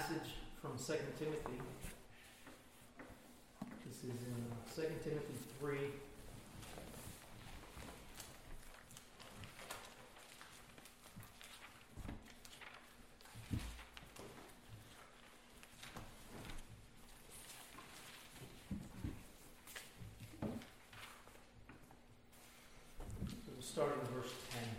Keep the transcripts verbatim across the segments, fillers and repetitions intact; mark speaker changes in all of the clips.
Speaker 1: passage from Second Timothy. This is in Second Timothy three. We'll start in verse ten.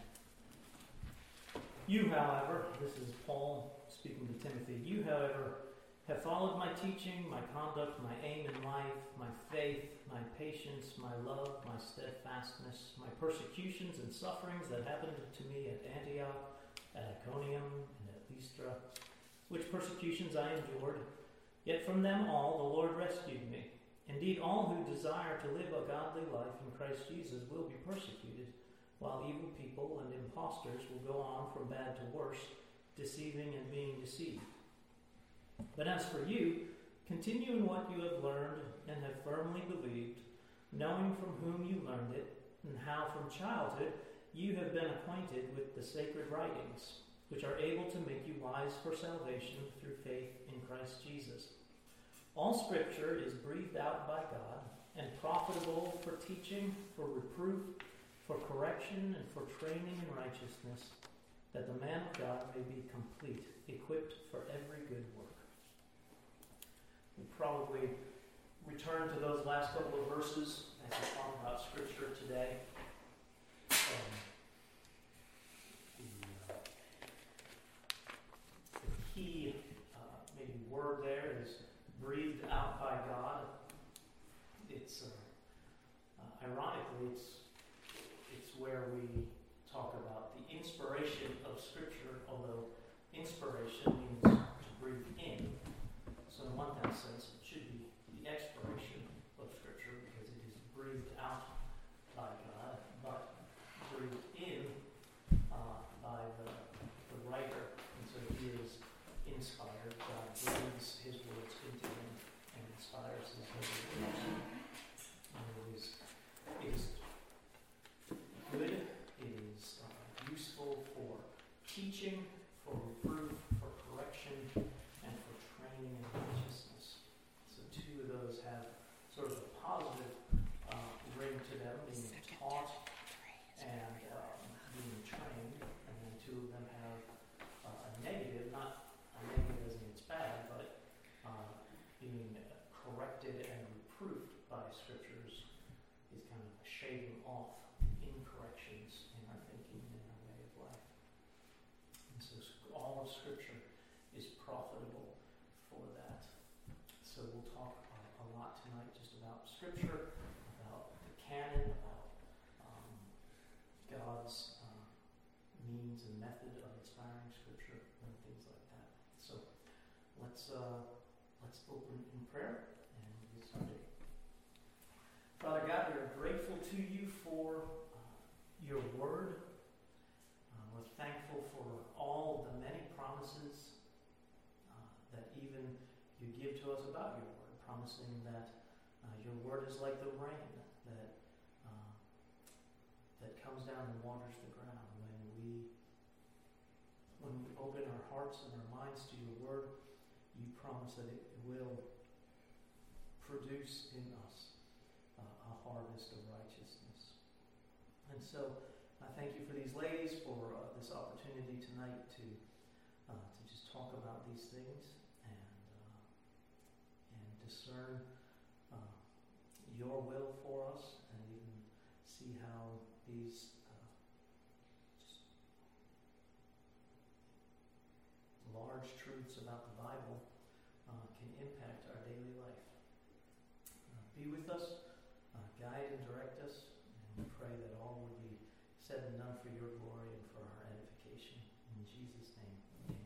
Speaker 1: You, however, this is Paul speaking to Timothy, you, however, have followed my teaching, my conduct, my aim in life, my faith, my patience, my love, my steadfastness, my persecutions and sufferings that happened to me at Antioch, at Iconium, and at Lystra, which persecutions I endured. Yet from them all the Lord rescued me. Indeed, all who desire to live a godly life in Christ Jesus will be persecuted, while evil people and impostors will go on from bad to worse, deceiving and being deceived. But as for you, continue in what you have learned and have firmly believed, knowing from whom you learned it, and how from childhood you have been acquainted with the sacred writings, which are able to make you wise for salvation through faith in Christ Jesus. All Scripture is breathed out by God and profitable for teaching, for reproof, for correction, and for training in righteousness, that the man of God may be complete, equipped for every good work. We'll probably return to those last couple of verses as we talk about Scripture today. Um, the, uh, the key uh, maybe word there is breathed out by God. It's uh, uh, ironically, it's it's where we talk about the inspiration of Scripture, although inspiration means to breathe in. So in one kind of sense, it should be the expiration of Scripture because it is breathed out by God, but breathed in uh, by the, the writer. And so he is inspired. God breathes his words into him and inspires his words. And it is, it is good. It is uh, useful for teaching, for reproof, for correction, and for training in righteousness. So two of those have sort of a positive uh, ring to them, being taught and um, being trained, and then two of them have uh, a negative, not a negative as in it's bad, but uh, being corrected and reproved by Scriptures is kind of a shaving off incorrections in our thinking and our way of life. And so all of Scripture is profitable for that. So we'll talk uh, a lot tonight just about Scripture, about the canon, about um, God's uh, means and method of inspiring Scripture, and things like that. So let's uh, let's open in prayer and get started. Father God, we are grateful to you for uh, your word. Uh, we're thankful for all the many promises uh, that even you give to us about your word, promising that uh, your word is like the rain that uh, that comes down and waters the ground. When we when we open our hearts and our minds to your word, you promise that it will produce in us uh, a harvest of righteousness. And so I thank you for these ladies, for uh, this opportunity tonight to uh, to just talk about these things and uh, and discern uh, your will for us, and even see how these uh, just large truths about the Bible uh, can impact our daily life. Uh, be with us, uh, guide and direct us, and we pray that all will be said and done for your glory and for our edification. In Jesus' name,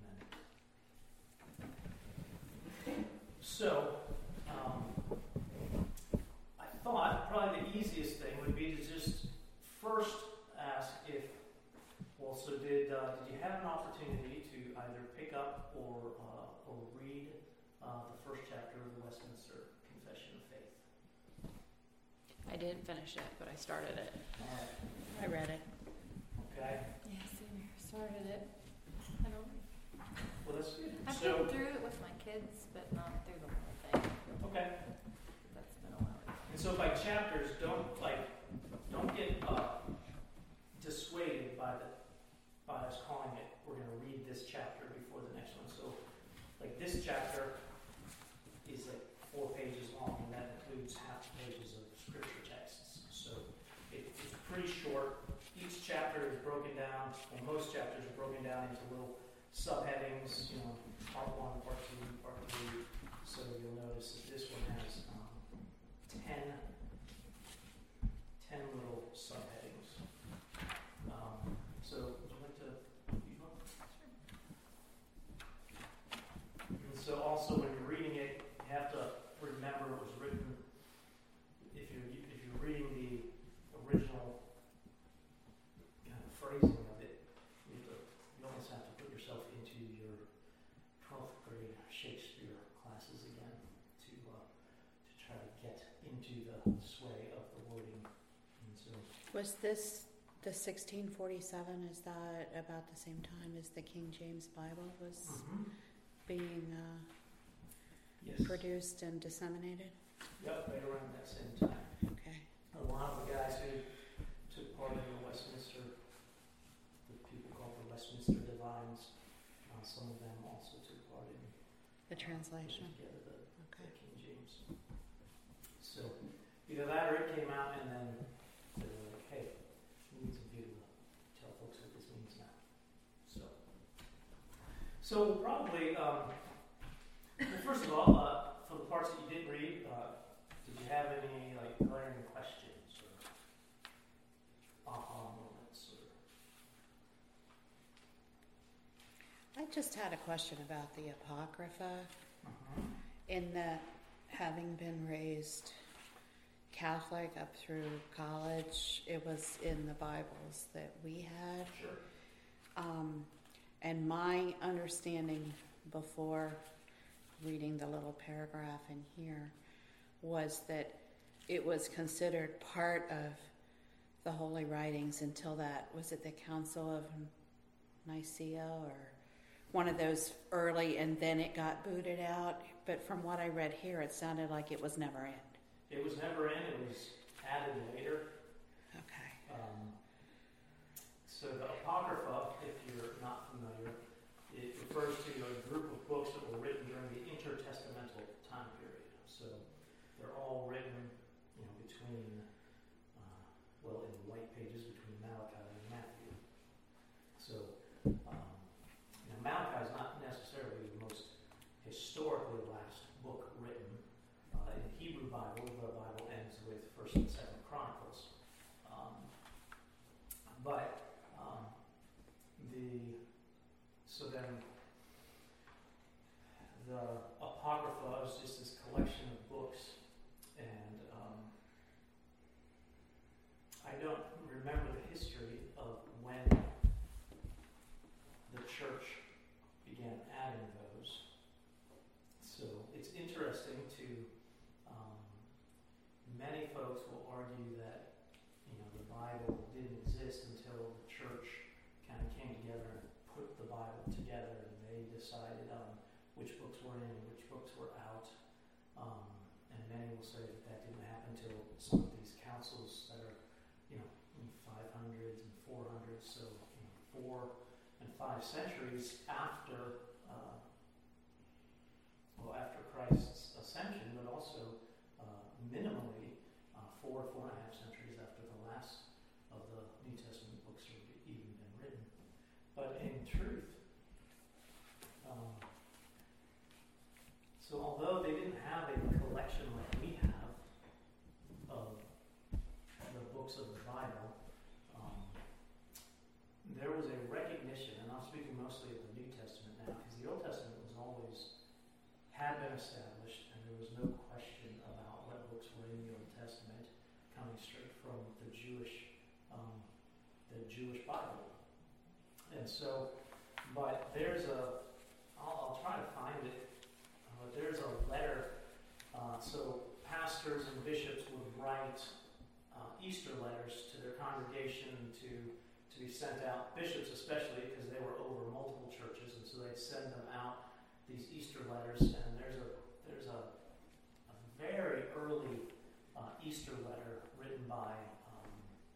Speaker 1: amen. So, um, I thought probably the easiest thing would be to just first ask if, well, so did uh, did you have an opportunity to either pick up or uh, or read uh, the first chapter of the Westminster Confession of Faith?
Speaker 2: I didn't finish it, but I started it.
Speaker 1: All right.
Speaker 2: I read it.
Speaker 1: Okay.
Speaker 2: Yeah, same here. Started it. I don't.
Speaker 1: Well, that's good.
Speaker 2: I've
Speaker 1: So,
Speaker 2: been through it with my kids, but not through the whole thing.
Speaker 1: okay.
Speaker 2: That's been a while ago.
Speaker 1: And so by chapters, don't like, don't get uh, dissuaded by the by us calling it. We're going to read this chapter before the next one. So, like this chapter is like four pages long, and that includes half pages of scripture texts. So it, it's pretty short. Each chapter is broken down, and most chapters are broken down into little subheadings. You know, part one, part two, part three. So you'll notice that this one has um, ten, ten little subheadings. Um, so would you like to read one? And so also when you're reading it, you have to remember it was written. If you're if you're reading the original kind of phrasing of it, you, have to, you almost have to put yourself into your twelfth grade Shakespeare classes again to uh, to try to get into the sway of the wording. And so,
Speaker 3: Was this the sixteen forty-seven? Is that about the same time as the King James Bible was
Speaker 1: mm-hmm.
Speaker 3: being uh,
Speaker 1: yes,
Speaker 3: produced and disseminated?
Speaker 1: yep, right around that same time.
Speaker 3: Okay.
Speaker 1: A lot of the guys who took part in the Westminster, the people called the Westminster Divines, uh, some of them also took part in
Speaker 3: The translation.
Speaker 1: putting together the,
Speaker 3: Okay.
Speaker 1: the King James. So either that or it came out and then they were like, hey, we need some people to tell folks what this means now. So, so we'll probably, um, well, first of all, uh, for the parts that you didn't read, uh, did you have any like glaring questions or aha moments? Or
Speaker 3: I just had a question about the Apocrypha.
Speaker 1: uh-huh.
Speaker 3: In that, having been raised Catholic up through college, it was in the Bibles that we had.
Speaker 1: Sure.
Speaker 3: Um, and my understanding before reading the little paragraph in here was that it was considered part of the Holy Writings until that, was it the Council of Nicaea or one of those early, and then it got booted out. But from what I read here, it sounded like it was never in.
Speaker 1: It was never in, it was added later.
Speaker 3: Okay.
Speaker 1: Um, so the Apocrypha, if you're not familiar, it refers to a group of books that were written during the intertestamental time period. So they're all written, you know, between, uh, well, in the white pages between Malachi and Matthew. So, um, now Malachi is not necessarily the most historically last book written. Uh, in the Hebrew Bible, the Bible ends with First and Second Chronicles. Um, but um, the so then the Apocrypha is just this collection of books, and um, I don't remember the history of when the church began adding those. So it's interesting to, um, many folks will argue that, you know, the Bible didn't exist until the church kind of came together and put the Bible together, and they decided on which books were in and which books were out. Um, and many will say that that didn't happen until some of these councils that are, you know, in five hundreds and four hundreds, so, you know, four and five centuries after, uh, well, after Christ's ascension, but also uh, minimally uh, four, four and a half centuries after the last of the New Testament books have even been written. But in truth, um, so although they didn't have a collection like we have of the books of the Bible, um, there was a recognition, and I'm speaking mostly of the New Testament now, because the Old Testament was always, had been established, and there was no question about what books were in the Old Testament coming straight from the Jewish, um, the Jewish Bible. And so, but there's a, I'll, I'll try to find it, uh, but there's a letter, uh, so pastors and bishops would write uh, Easter letters to their congregation to to be sent out, bishops especially, because they were over multiple churches, and so they'd send letters, and there's a there's a, a very early uh, Easter letter written by um,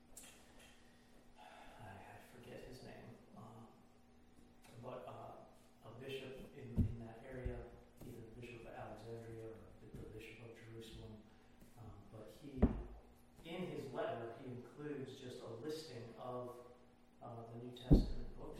Speaker 1: I, I forget his name, uh, but uh, a bishop in, in that area, either the Bishop of Alexandria or the Bishop of Jerusalem. Um, but he, in his letter, he includes just a listing of uh, the New Testament books.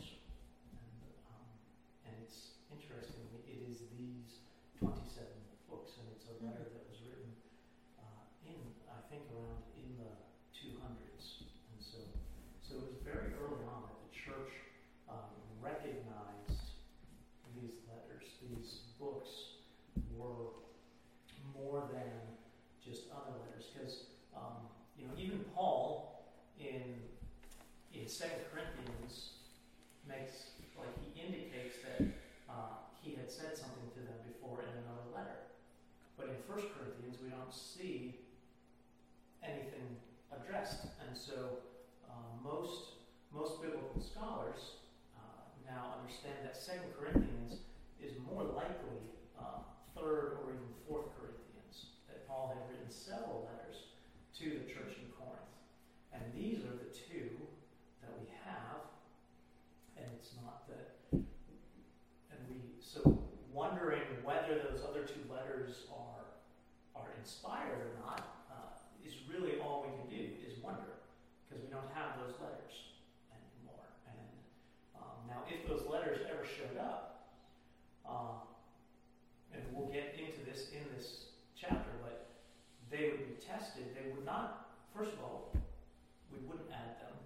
Speaker 1: And it's interesting, it is these twenty-seven books, and it's a letter that was written uh, in, I think, around in the two hundreds. And so, so it was very early on that the church um, recognized these letters, these books were more than just other letters. Because, um, you know, even Paul in, in Second Corinthians makes like he indicates that uh, he had said something to them before in another letter. But in First Corinthians, we don't see anything addressed. And so uh, most most biblical scholars uh, now understand that Second Corinthians is more likely uh, Third or even Fourth Corinthians, that Paul had written several letters to the church in Corinth. And these are the two that we have. And it's not that, and we, so wondering whether those other two letters are are inspired or not uh, is really all we can do, is wonder, because we don't have those letters anymore. And um, now if those letters ever showed up, uh, and we'll get into this in this chapter, but they would be tested, they would not, first of all, we wouldn't add them.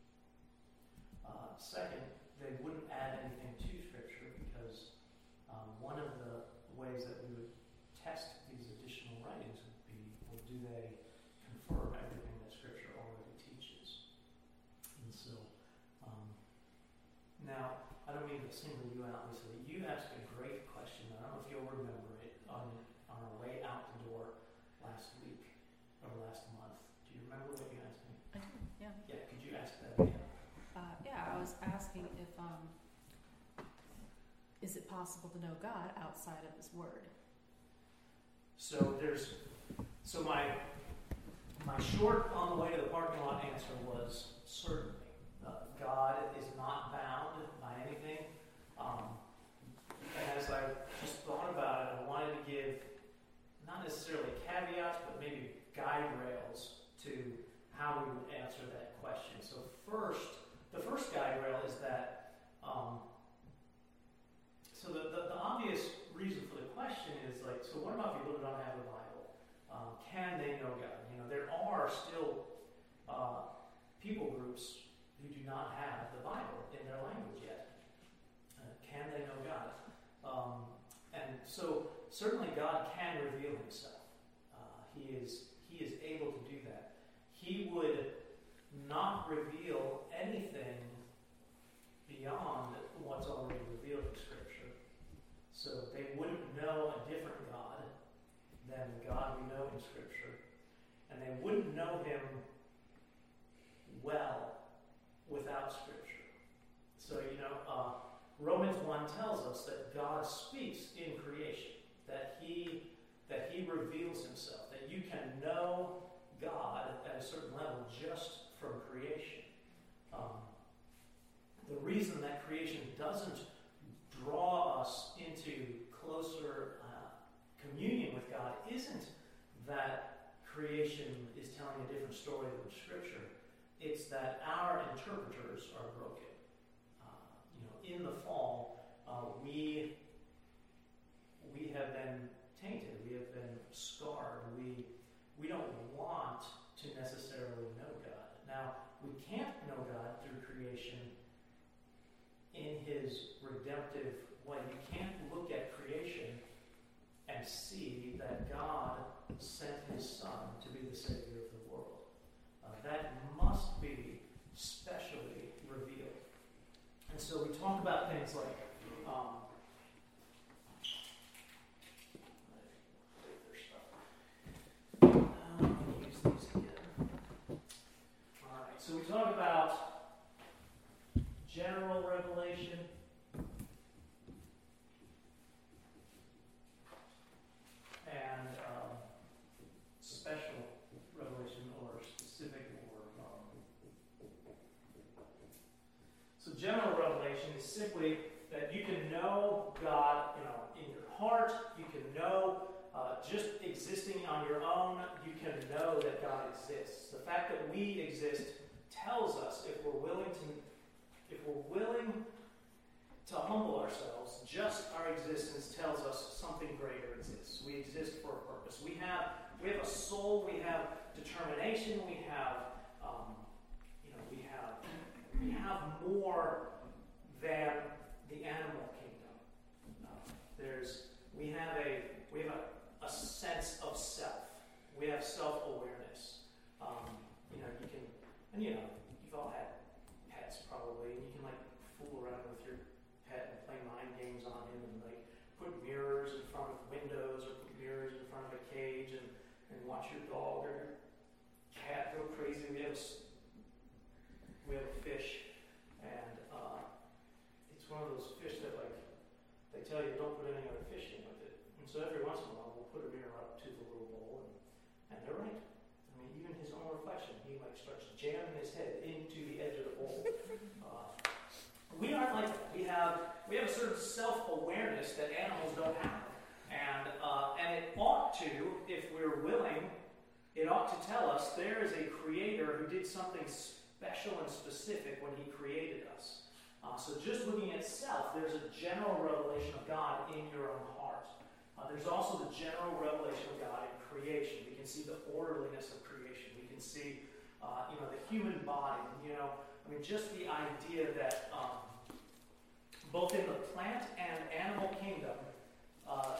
Speaker 1: Uh, second, they wouldn't add anything to Scripture, because um, one of the ways that we would test these additional writings would be, well, do they confirm everything that Scripture already teaches? And so, um, now, I don't mean to single you out, Lisa. You asked a great question. I don't know if you'll remember it on, on our way out the door last week, or last month. Do you remember what you asked me?
Speaker 2: I do, yeah.
Speaker 1: Yeah, could you ask that again?
Speaker 2: Uh, yeah, I was asking if, um, is it possible to know God outside of His Word?
Speaker 1: So there's, so my, my short on the way to the parking lot answer was certainly. Uh, God is not bound by anything. Um, and as I just thought about it, I wanted to give not necessarily caveats, but maybe guide rails to how we would answer that question. So first, the first guide rail is that, um, so the, the, the obvious reason for the question is like, so what about people who don't have the Bible? Um, can they know God? You know, there are still uh, people groups who do not have the Bible in their language yet. Uh, can they know God? Um, and so certainly God can reveal Himself. Uh, he is He is able to do that. He would not reveal anything beyond what's already revealed in Scripture. So they wouldn't know a different God than the God we know in Scripture. And they wouldn't know Him well without Scripture. So, you know, uh, Romans one tells us that God speaks in creation, that He that He reveals Himself, that you can know God at a certain level just from creation. Um, the reason that creation doesn't draw us into closer uh, communion with God isn't that creation is telling a different story than Scripture. It's that our interpreters are broken. Uh, you know, in the fall, uh, we we have been tainted. We have been scarred. We we don't want to necessarily know God. Now, we can't know God through creation in His redemptive way. You can't look at creation and see that God sent His Son to be the Savior of the world. Uh, that must be specially revealed. And so we talk about things like um, So we talk about general revelation, is simply that you can know God, you know, in your heart. You can know, uh, just existing on your own, you can know that God exists. The fact that we exist tells us if we're willing to, if we're willing to humble ourselves, just our existence tells us something greater exists. We exist for a purpose. We have, we have a soul. We have determination. We have, um, you know, we have, we have more than the animal kingdom. Uh, there's, we have a, we have a, a sense of self. We have self-awareness. Um, you know, you can, and you know, you've all had pets probably, and you can like fool around with your pet and play mind games on him, and like put mirrors in front of windows or put mirrors in front of a cage, and, and watch your dog or your cat go crazy. We have a, we have a fish, and uh, it's one of those fish that like they tell you don't put any other fish in with it, and so every once in a while we'll put a mirror up to the little bowl, and, and they're right. I mean, even his own reflection, he like starts jamming his head into the edge of the bowl. Uh, we aren't like that. We have we have a certain self-awareness that animals don't have, and uh, and it ought to, if we're willing, it ought to tell us there is a creator who did something special and specific when he created us. Uh, so just looking at self, there's a general revelation of God in your own heart. Uh, there's also the general revelation of God in creation. We can see the orderliness of creation. We can see, uh, you know, the human body. You know, I mean, just the idea that um, both in the plant and animal kingdom, uh,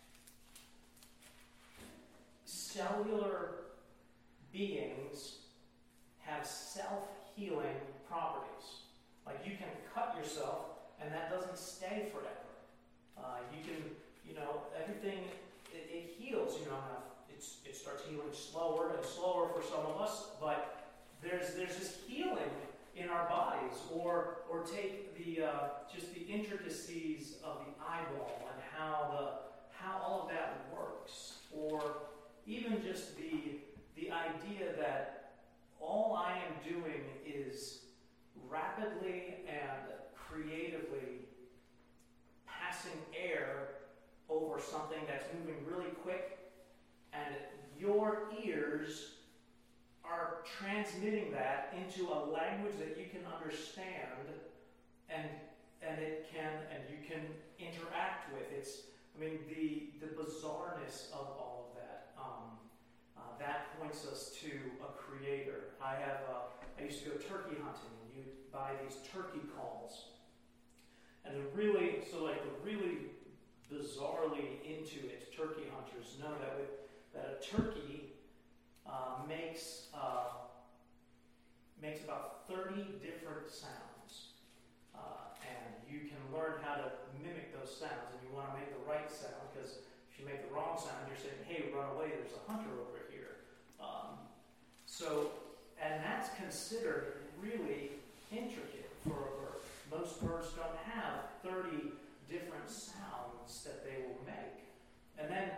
Speaker 1: cellular beings have self-healing properties. Like you can cut yourself, and that doesn't stay forever. Uh, you can, you know, everything it, it heals. You know, it's, it starts healing slower and slower for some of us, but there's there's this healing in our bodies. Or or take the uh, just the intricacies of the eyeball and how the how all of that works, or even just the the idea that all I am doing is rapidly and creatively passing air over something that's moving really quick, and your ears are transmitting that into a language that you can understand, and and it can and you can interact with. It's I mean the the bizarreness of all of that. Um, uh, that points us to a creator. I have uh, I used to go turkey hunting, and you buy these turkey calls, and the really so like the really bizarrely into it turkey hunters know that with that a turkey uh, makes uh, makes about thirty different sounds, uh, and you can learn how to mimic those sounds, and you want to make the right sound, because if you make the wrong sound, you're saying, hey, run away, there's a hunter over here. Um, so, and that's considered really intricate for a bird. Most birds don't have thirty different sounds that they will make. And then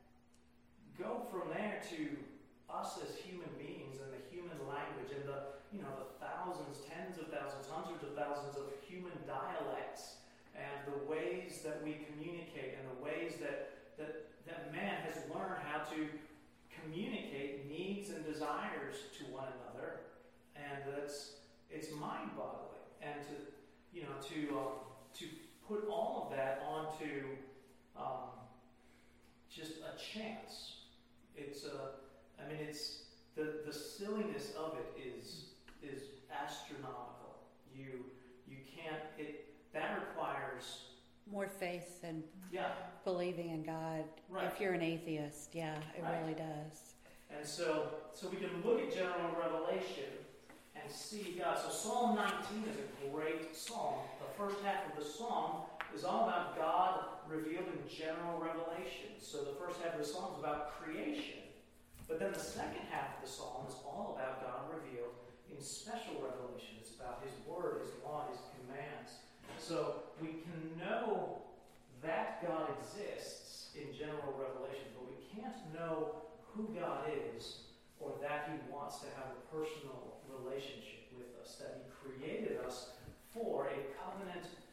Speaker 1: go from there to us as human beings and the human language and the, you know, the thousands, tens of thousands, hundreds of thousands of human dialects and the ways that we communicate and the ways that that, that man has learned how to communicate needs and desires to one another. And that's, it's mind-boggling. And to, you know, to um, to put all of that onto um, just a chance. It's a, I mean, it's the the silliness of it is is astronomical. You you can't it that requires
Speaker 3: more faith and
Speaker 1: yeah
Speaker 3: believing in God.
Speaker 1: Right.
Speaker 3: If you're an atheist, yeah, it
Speaker 1: Right.
Speaker 3: really does.
Speaker 1: And so so we can look at general revelation and see God. So Psalm nineteen is a great psalm. The first half of the psalm is all about God revealed in general revelation. So the first half of the psalm is about creation. But then the second half of the psalm is all about God revealed in special revelation. It's about His Word, His law, His commands. So we can know that God exists in general revelation, but we can't know who God is or that He wants to have a personal relationship with us, that He created us for a covenant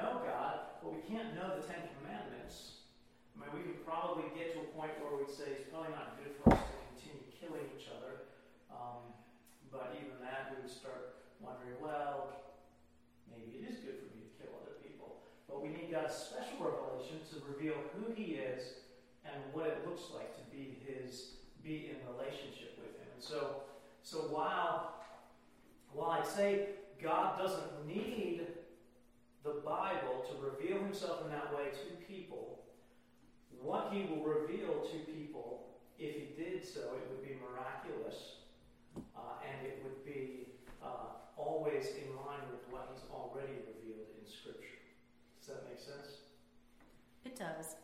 Speaker 1: know God, but we can't know the Ten Commandments. I mean, we could probably get to a point where we'd say it's probably not good for us to continue killing each other. Um, but even that, we would start wondering, well, maybe it is good for me to kill other people. But we need God's special revelation to reveal who He is and what it looks like to be His, be in relationship with Him. And so, so while, while I'd say God doesn't need the Bible to reveal Himself in that way to people, what He will reveal to people, if He did so, it would be miraculous, uh, and it would be uh, always in line with what He's already revealed in Scripture. Does that make sense?
Speaker 4: It does.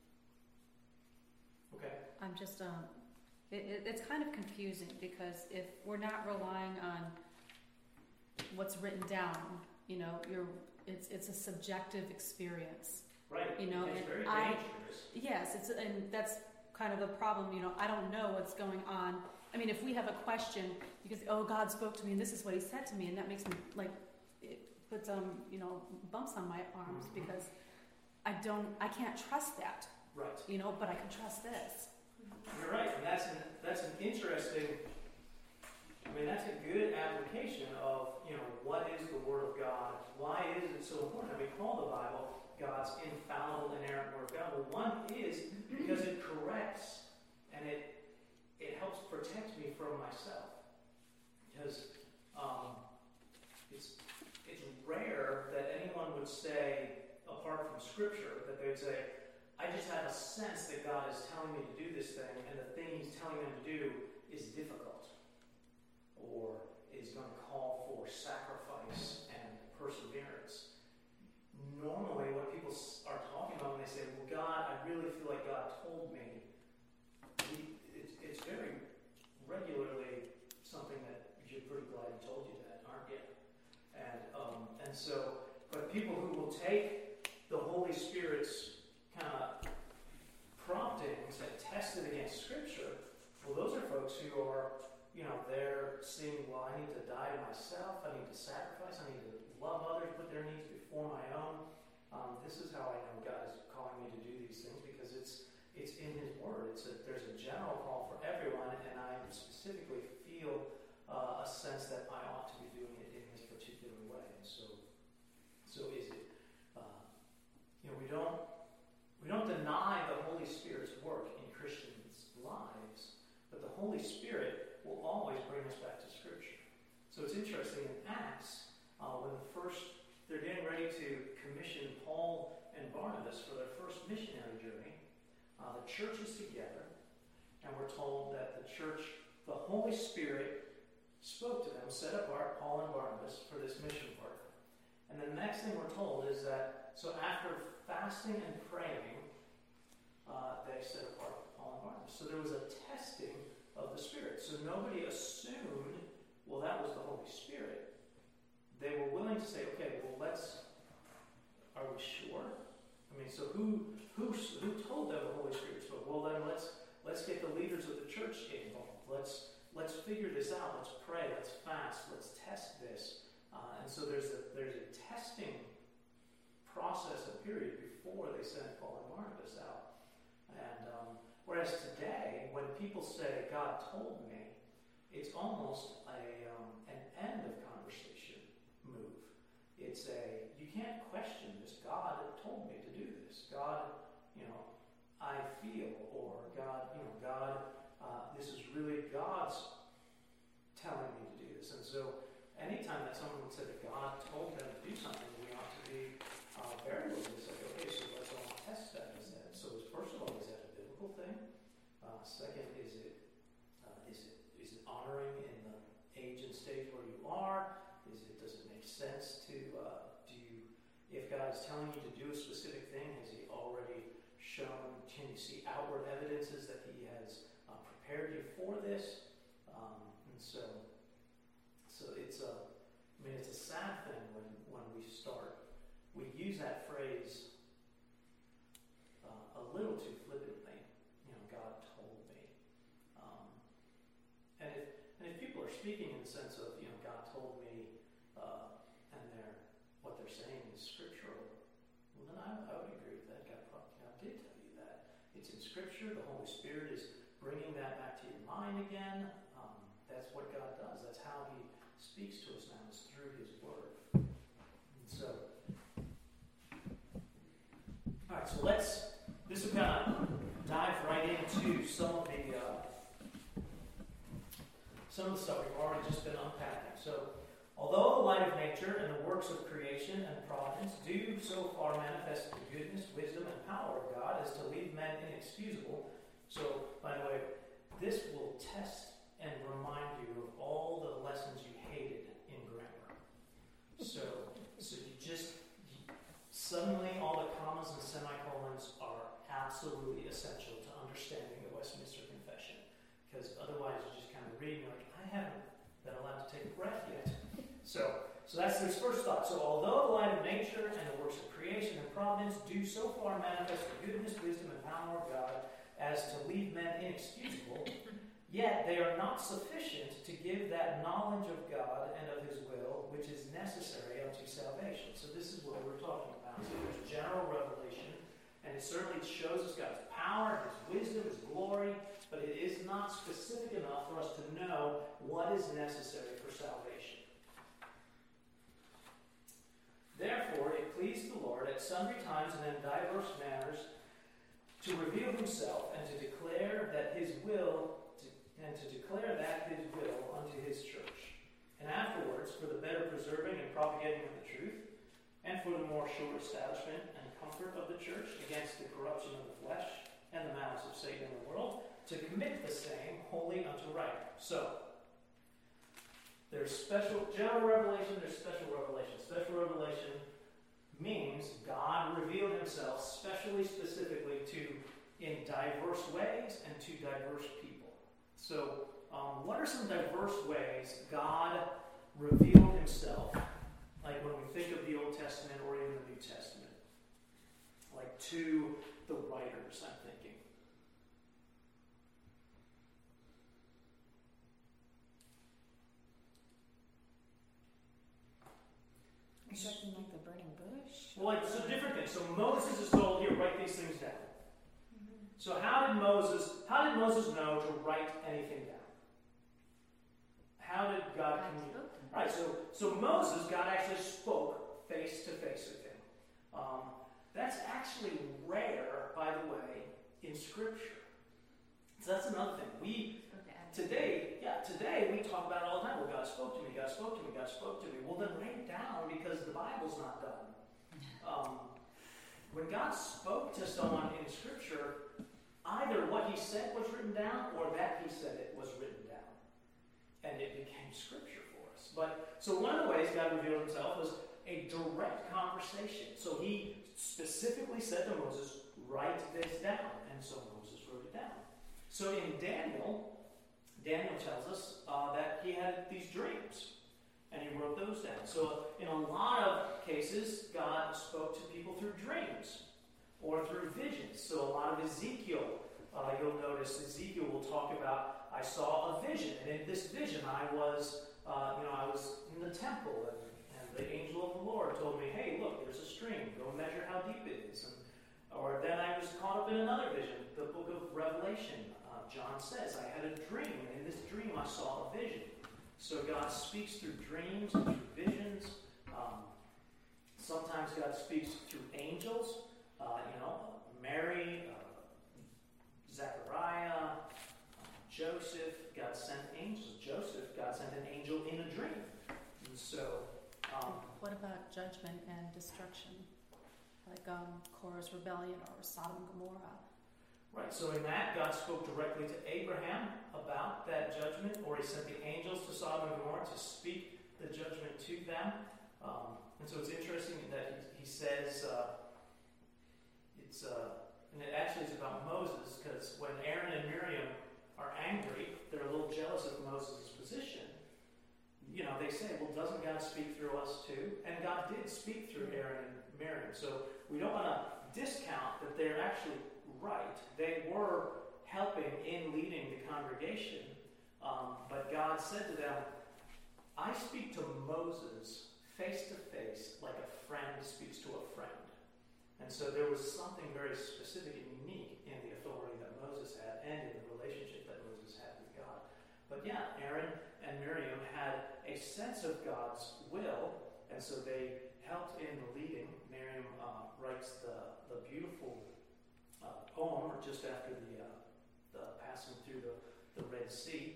Speaker 1: Okay.
Speaker 4: I'm just, um, it, it, it's kind of confusing because if we're not relying on what's written down, you know, you're, it's it's a subjective experience.
Speaker 1: Right.
Speaker 4: You know,
Speaker 1: it's
Speaker 4: and
Speaker 1: very
Speaker 4: I,
Speaker 1: dangerous.
Speaker 4: Yes, it's and that's kind of the problem. You know, I don't know what's going on. I mean, if we have a question, you can say, "Oh, God spoke to me, and this is what He said to me," and that makes me like it puts um you know bumps on my arms
Speaker 1: Mm-hmm.
Speaker 4: because I don't, I can't trust that.
Speaker 1: Right.
Speaker 4: You know, but I can trust this.
Speaker 1: You're right, and that's an, that's an interesting, I mean, that's a good application of, you know, what is the Word of God? Why is it so important? I mean, call the Bible God's infallible, inerrant Word of God. Well, one is because it corrects and it it helps protect me from myself. Because um, it's it's rare that anyone would say, apart from Scripture, that they would say, I just have a sense that God is telling me to do this thing, and the thing He's telling them to do is difficult, or is going to call for sacrifice and perseverance. Normally, what people are talking about when they say, well, God, I really feel like God told me, it's, it's very regularly something that you're pretty glad He told you that, aren't you? And, um, and so, but people who will take the Holy Spirit's kind of promptings and test it against Scripture, well, those are folks who are, you know, they're seeing, well, I need to die to myself, I need to sacrifice, I need to love others, put their needs before my own. Um, this is how I know God is calling me to do these things, because it's it's in His Word. It's a, there's a general call for everyone, and I specifically feel uh, a sense that I ought to be doing it in this particular way. And so, so is it? Uh, you know, we don't we don't deny the Holy Spirit's work in Christians' lives, but the Holy Spirit will always bring us back to Scripture. So it's interesting in Acts, uh, when the first, they're getting ready to commission Paul and Barnabas for their first missionary journey, uh, the church is together, and we're told that the church, the Holy Spirit spoke to them, set apart Paul and Barnabas for this mission work. And then the next thing we're told is that, so after fasting and praying, uh, they set apart Paul and Barnabas. So there was a testing of the Spirit. So nobody assumed, well, that was the Holy Spirit. They were willing to say, okay, well, let's, are we sure? I mean, so who who who told them the Holy Spirit spoke? Well, then let's let's get the leaders of the church involved. Let's let's figure this out. Let's pray. Let's fast. Let's test this. Uh, and so there's a there's a testing process, a period before they send Paul and Barnabas out. And um, whereas today, when people say God told me, it's almost a um, an end of conversation move. It's a, you can't question this. God told me to do this. God, you know, I feel, or God, you know, God, uh, this is really God's telling me to do this. And so anytime that someone would say that God told them to do something, we ought to be uh, very willing to say, okay, so let's all test that. Is that so? Is, first of all, is that a biblical thing? Uh, second, is it uh, is it is it honoring in the age and stage where you are? Is it does it make sense to uh, do you, if God is telling you to do a specific thing, has He already shown? Can you see outward evidences that He has uh, prepared you for this? Um, and so, so it's a, I mean, it's a sad thing when when we start. We use that phrase uh, a little too flippantly. You know, God told me. Um, and if and if people are speaking in the sense of, you know, God told me, uh, and they're what they're saying is scriptural, It's in Scripture. The Holy Spirit is bringing that back to your mind again. Um, that's what God does. That's how He speaks to us now, is through His Word. And so, all right, so let's, this will kind of dive right into some of the, uh, some of the stuff we've already just been unpacking. So, although the light of nature and the works of creation and providence do so far manifest the goodness, wisdom, and power of God as to leave men inexcusable. So, by the way, this will test and remind you of all the lessons you hated in grammar. So, so you just, you, suddenly all the commas and semicolons are absolutely essential to understanding the Westminster Confession. Because otherwise you just kind of read and you're like, I haven't been allowed to take a breath yet. So, so that's his first thought. So, although the light of nature and the works of creation and providence do so far manifest the goodness, wisdom, and power of God as to leave men inexcusable, yet they are not sufficient to give that knowledge of God and of His will, which is necessary unto salvation. So this is what we're talking about. So there's general revelation, and it certainly shows us God's power, His wisdom, His glory, but it is not specific enough for us to know what is necessary for salvation. Therefore, it pleased the Lord at sundry times and in diverse manners to reveal Himself and to declare that His will, to, and to declare that His will unto His church. And afterwards, for the better preserving and propagating of the truth, and for the more sure establishment and comfort of the church against the corruption of the flesh and the malice of Satan in the world, to commit the same wholly unto right. So, there's special, general revelation, there's special revelation. Special revelation means God revealed Himself specially, specifically to, in diverse ways and to diverse people. So, um, what are some diverse ways God revealed Himself, like when we think of the Old Testament or even the New Testament? Like to the writers, I'm thinking.
Speaker 2: Something like the burning bush?
Speaker 1: Well, like, so different things. So Moses is told, here, write these things down. Mm-hmm. So how did Moses, how did Moses know to write anything down? How did God communicate? Right, so, so Moses, God actually spoke face to face with him. Um, that's actually rare, by the way, in Scripture. So that's another thing. We, today, yeah, today we talk about it all the time. Well, God spoke to me, God spoke to me, God spoke to me. Well, then write it down because the Bible's not done. Um, when God spoke to someone in Scripture, either what He said was written down or that He said it was written down. And it became Scripture for us. But so one of the ways God revealed Himself was a direct conversation. So He specifically said to Moses, write this down. And so Moses wrote it down. So in Daniel, Daniel tells us uh, that he had these dreams, and he wrote those down. So in a lot of cases, God spoke to people through dreams or through visions. So a lot of Ezekiel, uh, you'll notice Ezekiel will talk about, I saw a vision, and in this vision I was, uh, you know, I was in the temple, and, and the angel of the Lord told me, hey, look, there's a stream. Go measure how deep it is. And, or then I was caught up in another vision, the book of Revelation. John says, I had a dream, and in this dream I saw a vision. So God speaks through dreams and through visions. Um, sometimes God speaks through angels. Uh, you know, Mary, uh, Zechariah, uh, Joseph. God sent angels. Joseph, God sent an angel in a dream. And so, um,
Speaker 4: what about judgment and destruction, like um, Korah's rebellion or Sodom and Gomorrah?
Speaker 1: Right, so in that, God spoke directly to Abraham about that judgment, or He sent the angels to Sodom and Gomorrah to speak the judgment to them. Um, and so it's interesting that He, he says, uh, it's, uh, and it actually is about Moses, because when Aaron and Miriam are angry, they're a little jealous of Moses' position. You know, they say, well, doesn't God speak through us too? And God did speak through Aaron and Miriam. So we don't want to discount that they're actually right. They were helping in leading the congregation, um, but God said to them, I speak to Moses face to face like a friend speaks to a friend. And so there was something very specific and unique in the authority that Moses had and in the relationship that Moses had with God. But yeah, Aaron and Miriam had a sense of God's will, and so they helped in the leading. Miriam uh, writes the, the beautiful uh, poem just after the, uh, the passing through the, the Red Sea.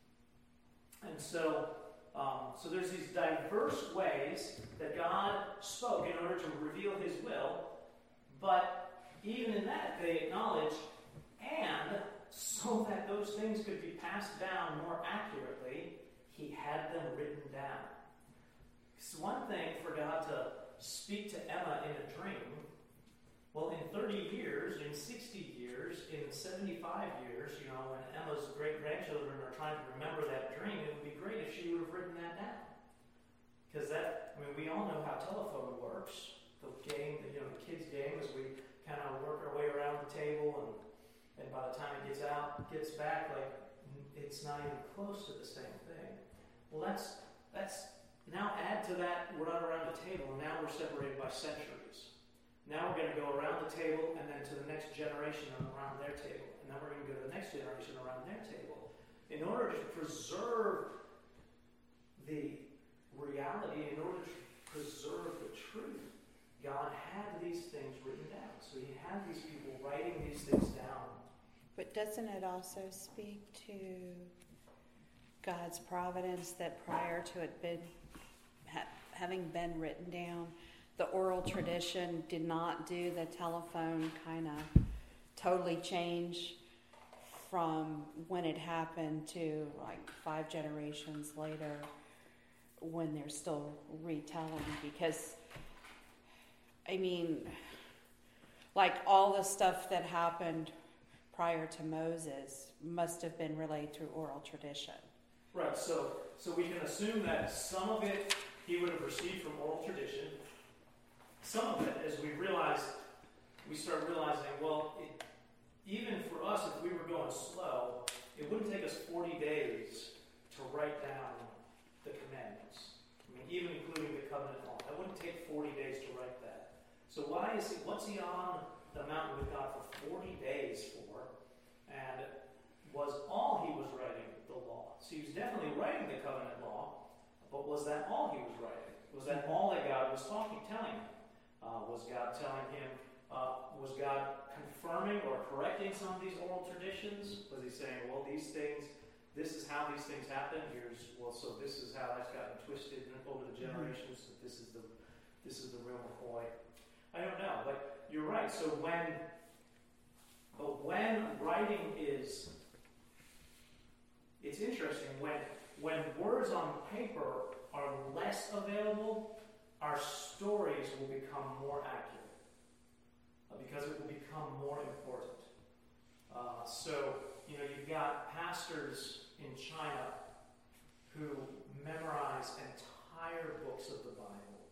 Speaker 1: And so, um, so there's these diverse ways that God spoke in order to reveal his will, but even in that, they acknowledge, and so that those things could be passed down more accurately, he had them written down. It's one thing for God to speak to Emma in a dream. Well, in thirty years, in sixty years, in seventy-five years, you know, when Emma's great-grandchildren are trying to remember that dream, it would be great if she would have written that down. Because that, I mean, we all know how telephone works. The game, you know, the kids' game is we kind of work our way around the table, and, and by the time it gets out, gets back, like, it's not even close to the same thing. Well, that's, that's, now add to that, we're not around the table, and now we're separated by centuries. Now we're going to go around the table and then to the next generation around their table. And then we're going to go to the next generation around their table. In order to preserve the reality, in order to preserve the truth, God had these things written down. So he had these people writing these things down.
Speaker 3: But doesn't it also speak to God's providence that prior to it been, ha, having been written down, the oral tradition did not do the telephone kind of totally change from when it happened to like five generations later when they're still retelling? Because, I mean, like all the stuff that happened prior to Moses must have been relayed through oral tradition.
Speaker 1: Right, so so we can assume that some of it he would have received from oral tradition. Some of it, as we realize, we start realizing, well, it, even for us, if we were going slow, it wouldn't take us forty days to write down the commandments. I mean, even including the covenant law. That wouldn't take forty days to write that. So why is he, what's he on the mountain with God for forty days for? And was all he was writing the law? So he was definitely writing the covenant law, but was that all he was writing? Was that all that God was talking, telling him? Uh, was God telling him, uh, was God confirming or correcting some of these oral traditions? Was he saying, well, these things, this is how these things happen, here's, well, so this is how that's gotten twisted over the generations, mm-hmm. this is the this is the real McCoy. I don't know, but you're right. So when, but when writing is, it's interesting, when when words on paper are less available, our stories will become more accurate uh, because it will become more important. Uh, so, you know, you've got pastors in China who memorize entire books of the Bible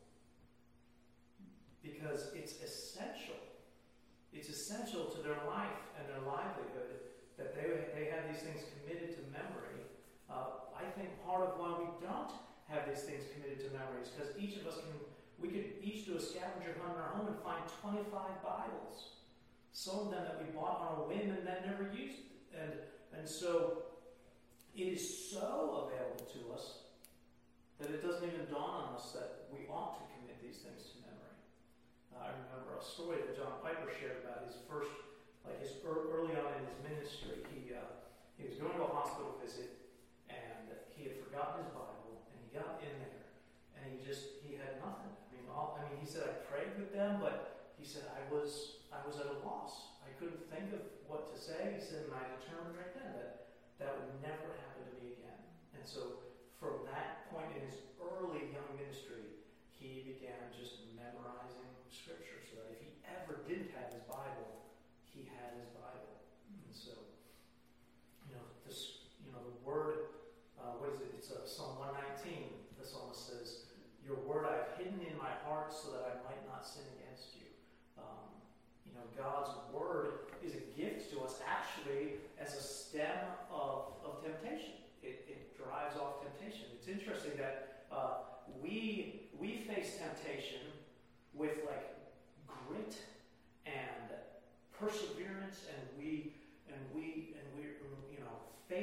Speaker 1: because it's essential. It's essential to their life and their livelihood that they, they have these things committed to memory. Uh, I think part of why we don't have these things committed to memory is because each of us can, we could each do a scavenger hunt in our home and find twenty-five Bibles. Some of them that we bought on a whim and then never used. And, and so it is so available to us that it doesn't even dawn on us that we ought to commit these things to memory. Uh, I remember a story that John Piper shared about his first, like his early on in his ministry. He uh, he was going to a hospital visit, and he had forgotten his Bible, and he got in there, and he just he had nothing. I mean, all, I mean, he said I prayed with them, but he said I was I was at a loss. I couldn't think of what to say. He said, and I determined right then that that would never happen to me again. And so, from that point in his early young ministry, he began just memorizing Scripture, so that if he ever didn't have his Bible, he had his Bible. And so, you know, this, you know, the word, uh, what is it? It's uh, Psalm one nineteen. The psalmist says, "Your word I have hidden in my heart, so that I might not sin against you." Um, you know, God's word is a gift to us, actually, as a stem of, of temptation. It, it drives off temptation. It's interesting that uh, we we face temptation with like grit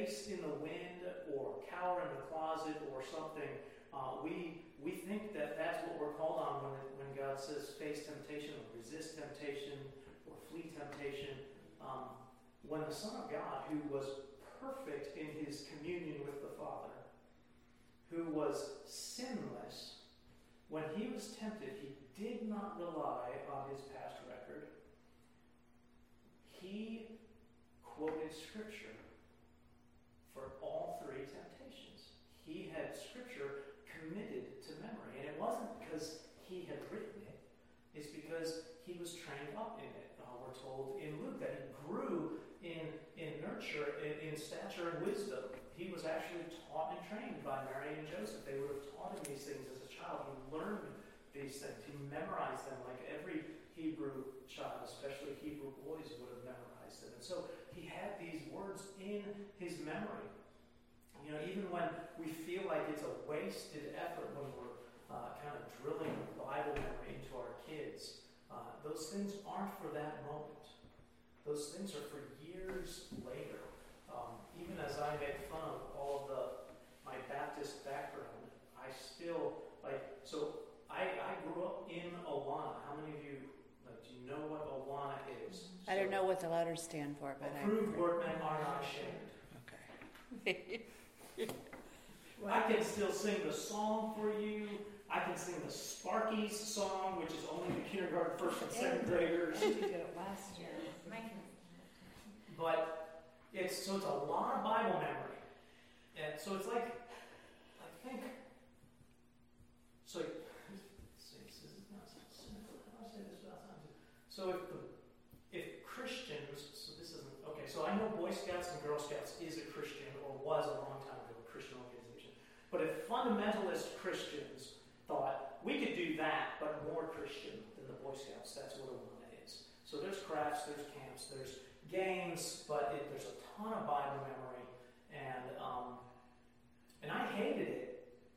Speaker 1: face in the wind or cower in the closet or something, uh, we we think that that's what we're called on when, it, when God says face temptation or resist temptation or flee temptation. Um, when the Son of God, who was perfect in his communion with the Father, who was sinless, when he was tempted, he did not rely on his past record. He quoted Scripture for all three temptations. He had Scripture committed to memory. And it wasn't because he had written it. It's because he was trained up in it. Uh, we're told in Luke that he grew in, in nurture, in, in stature and wisdom. He was actually taught and trained by Mary and Joseph. They would have taught him these things as a child. He learned these things. He memorized them like every Hebrew child, especially Hebrew boys, would have memorized them. And so he had these words in his memory. You know, even when we feel like it's a wasted effort when we're uh, kind of drilling Bible memory into our kids, uh, those things aren't for that moment. Those things are for years later. Um, even as I make fun of all of the my Baptist background, I still like. So I, I grew up in Awana. How many of you like? Do you know what Awana is?
Speaker 3: I don't know what the letters stand for, but
Speaker 1: approved workmen are not ashamed.
Speaker 3: Okay.
Speaker 1: I can still sing the song for you. I can sing the Sparkies song, which is only the kindergarten, first, and second graders.
Speaker 4: You did it last year.
Speaker 1: But it's so it's a lot of Bible memory, and so it's like I think so. So if the if Christians, so this isn't okay. So I know Boy Scouts and Girl Scouts is a Christian, or was a long time ago a Christian organization. But if fundamentalist Christians thought we could do that, but more Christian than the Boy Scouts, that's what Awana is. So there's crafts, there's camps, there's games, but it, there's a ton of Bible memory, and um, and I hated it